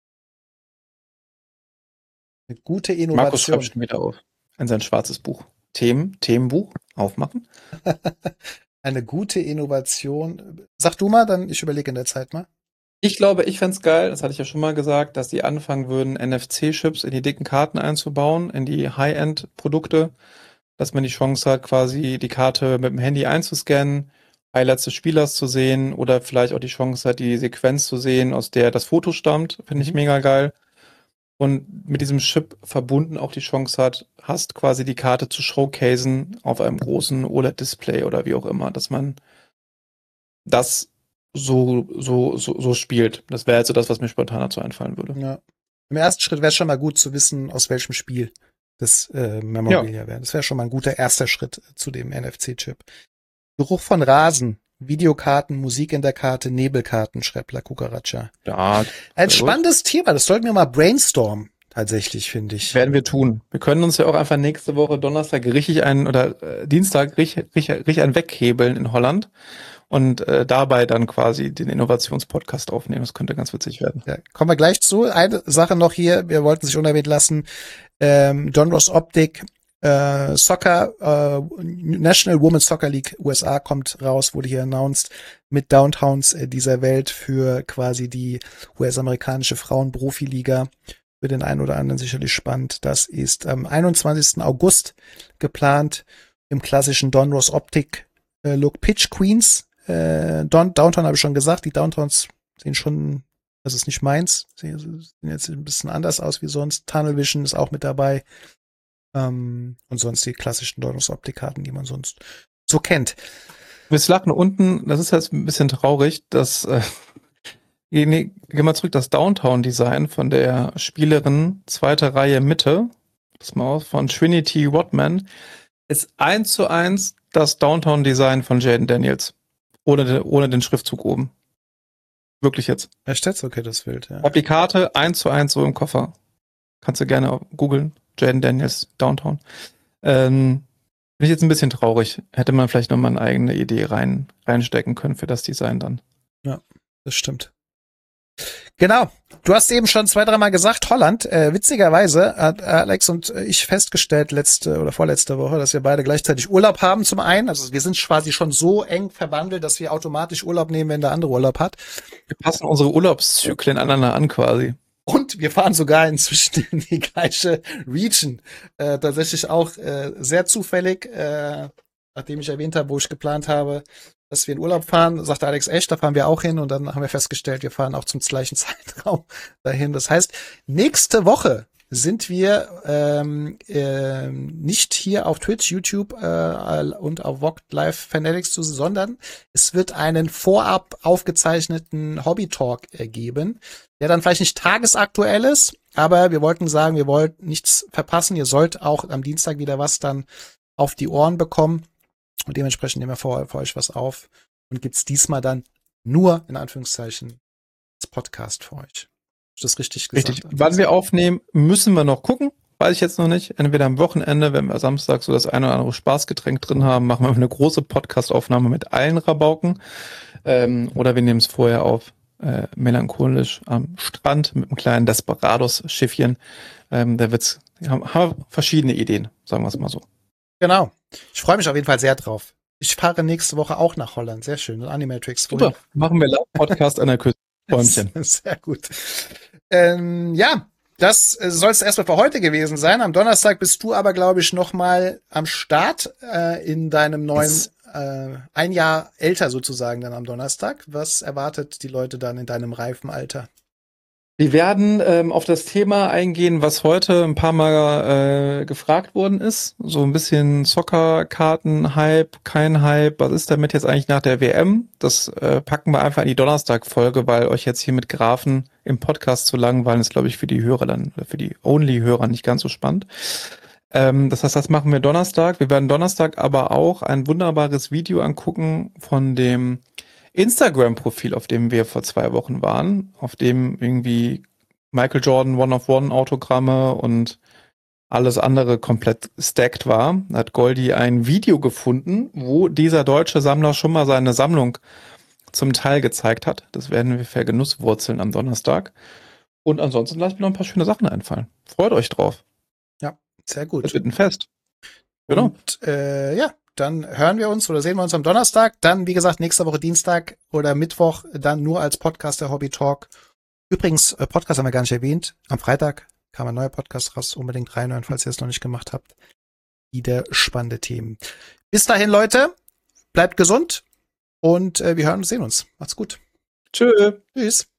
Eine gute Innovation. Markus schreibt schon wieder auf. In sein schwarzes Buch. Themen, Themenbuch aufmachen. Eine gute Innovation. Sag du mal, dann ich überlege in der Zeit mal. Ich glaube, ich fände es geil, das hatte ich ja schon mal gesagt, dass die anfangen würden, N F C-Chips in die dicken Karten einzubauen, in die High-End-Produkte, dass man die Chance hat, quasi die Karte mit dem Handy einzuscannen, Highlights des Spielers zu sehen oder vielleicht auch die Chance hat, die Sequenz zu sehen, aus der das Foto stammt. Finde ich mega geil. Und mit diesem Chip verbunden auch die Chance hat, hast quasi die Karte zu showcasen auf einem großen O L E D-Display oder wie auch immer, dass man das so, so, so, so spielt. Das wäre also das, was mir spontan dazu einfallen würde. Ja. Im ersten Schritt wäre es schon mal gut zu wissen, aus welchem Spiel das äh, Memorabilia ja. wäre. Das wäre schon mal ein guter erster Schritt zu dem N F C-Chip. Geruch von Rasen, Videokarten, Musik in der Karte, Nebelkarten, schreibt La Cucaracha. Ja, ein spannendes gut. Thema, das sollten wir mal brainstormen, tatsächlich, finde ich. Werden wir tun. Wir können uns ja auch einfach nächste Woche Donnerstag richtig einen oder äh, Dienstag richtig, richtig, richtig einen weghebeln in Holland und äh, dabei dann quasi den Innovationspodcast aufnehmen. Das könnte ganz witzig werden. Ja, kommen wir gleich zu. Eine Sache noch hier, wir wollten sich unerwähnt lassen. Ähm, Donruss Optik, äh, Soccer, äh, National Women's Soccer League U S A kommt raus, wurde hier announced, mit Downtowns äh, dieser Welt für quasi die U S-amerikanische Frauen-Profiliga. Für den einen oder anderen sicherlich spannend. Das ist am einundzwanzigsten August geplant im klassischen Donruss Optik äh, Look Pitch Queens. Äh, Don, Downtown habe ich schon gesagt, die Downtowns sehen schon, das ist nicht meins, sehen jetzt ein bisschen anders aus wie sonst. Tunnel Vision ist auch mit dabei. Ähm, und sonst die klassischen Donruss Optik-Karten, die man sonst so kennt. Wir lachen unten, das ist jetzt ein bisschen traurig, dass äh, gehen wir mal zurück, das Downtown-Design von der Spielerin zweite Reihe Mitte, das mal aus, von Trinity Rodman, ist eins zu eins das Downtown-Design von Jaden Daniels. Ohne, ohne den Schriftzug oben. Wirklich jetzt. Echt jetzt? Okay, das Bild, ja. Hab die Karte eins zu eins so im Koffer. Kannst du gerne googeln. Jaden Daniels, Downtown. Ähm, bin ich jetzt ein bisschen traurig. Hätte man vielleicht noch mal eine eigene Idee rein, reinstecken können für das Design dann. Ja, das stimmt. Genau. Du hast eben schon zwei, dreimal gesagt, Holland. Äh, witzigerweise hat Alex und ich festgestellt letzte oder vorletzte Woche, dass wir beide gleichzeitig Urlaub haben zum einen. Also wir sind quasi schon so eng verwandelt, dass wir automatisch Urlaub nehmen, wenn der andere Urlaub hat. Wir passen unsere Urlaubszyklen aneinander an quasi. Und wir fahren sogar inzwischen in die gleiche Region. Äh, tatsächlich auch äh, sehr zufällig, äh, nachdem ich erwähnt habe, wo ich geplant habe, dass wir in Urlaub fahren, sagte Alex, echt, da fahren wir auch hin. Und dann haben wir festgestellt, wir fahren auch zum gleichen Zeitraum dahin. Das heißt, nächste Woche sind wir ähm, äh, nicht hier auf Twitch, YouTube äh, und auf Vogt Live Fanatics zu, sondern es wird einen vorab aufgezeichneten Hobby-Talk äh, geben, der dann vielleicht nicht tagesaktuell ist, aber wir wollten sagen, wir wollten nichts verpassen. Ihr sollt auch am Dienstag wieder was dann auf die Ohren bekommen. Und dementsprechend nehmen wir für, für euch was auf und gibt's diesmal dann nur, in Anführungszeichen, das Podcast für euch. Ist das richtig gesagt? Richtig. Wann wir aufnehmen, müssen wir noch gucken. Weiß ich jetzt noch nicht. Entweder am Wochenende, wenn wir Samstag so das eine oder andere Spaßgetränk drin haben, machen wir eine große Podcast-Aufnahme mit allen Rabauken. Ähm, oder wir nehmen es vorher auf. äh, melancholisch am Strand mit einem kleinen Desperados-Schiffchen. Ähm, da wird's, haben, haben verschiedene Ideen, sagen wir es mal so. Genau. Ich freue mich auf jeden Fall sehr drauf. Ich fahre nächste Woche auch nach Holland. Sehr schön. Animatrix. Super. Machen wir Live-Podcast an der Küste. Bäumchen. Sehr gut. Ähm, ja, das soll es erstmal für heute gewesen sein. Am Donnerstag bist du aber, glaube ich, noch mal am Start äh, in deinem neuen, yes. äh, ein Jahr älter sozusagen dann am Donnerstag. Was erwartet die Leute dann in deinem reifen Alter? Wir werden ähm, auf das Thema eingehen, was heute ein paar Mal äh, gefragt worden ist. So ein bisschen Soccer-Karten-Hype, kein Hype. Was ist damit jetzt eigentlich nach der W M? Das äh, packen wir einfach in die Donnerstag-Folge, weil euch jetzt hier mit Graphen im Podcast zu langweilen ist, glaube ich, für die Hörer dann, für die Only-Hörer nicht ganz so spannend. Ähm, das heißt, das machen wir Donnerstag. Wir werden Donnerstag aber auch ein wunderbares Video angucken von dem Instagram-Profil, auf dem wir vor zwei Wochen waren, auf dem irgendwie Michael Jordan One-of-One-Autogramme und alles andere komplett stacked war, hat Goldi ein Video gefunden, wo dieser deutsche Sammler schon mal seine Sammlung zum Teil gezeigt hat. Das werden wir vergenusswurzeln am Donnerstag. Und ansonsten lasst mir noch ein paar schöne Sachen einfallen. Freut euch drauf. Ja, sehr gut. Das wird ein Fest. Genau. Und äh, ja, dann hören wir uns oder sehen wir uns am Donnerstag. Dann, wie gesagt, nächste Woche Dienstag oder Mittwoch dann nur als Podcast der Hobby Talk. Übrigens, Podcast haben wir gar nicht erwähnt. Am Freitag kam ein neuer Podcast raus. Unbedingt reinhören, falls ihr es noch nicht gemacht habt. Wieder spannende Themen. Bis dahin, Leute. Bleibt gesund und äh, wir hören und sehen uns. Macht's gut. Tschö. Tschüss.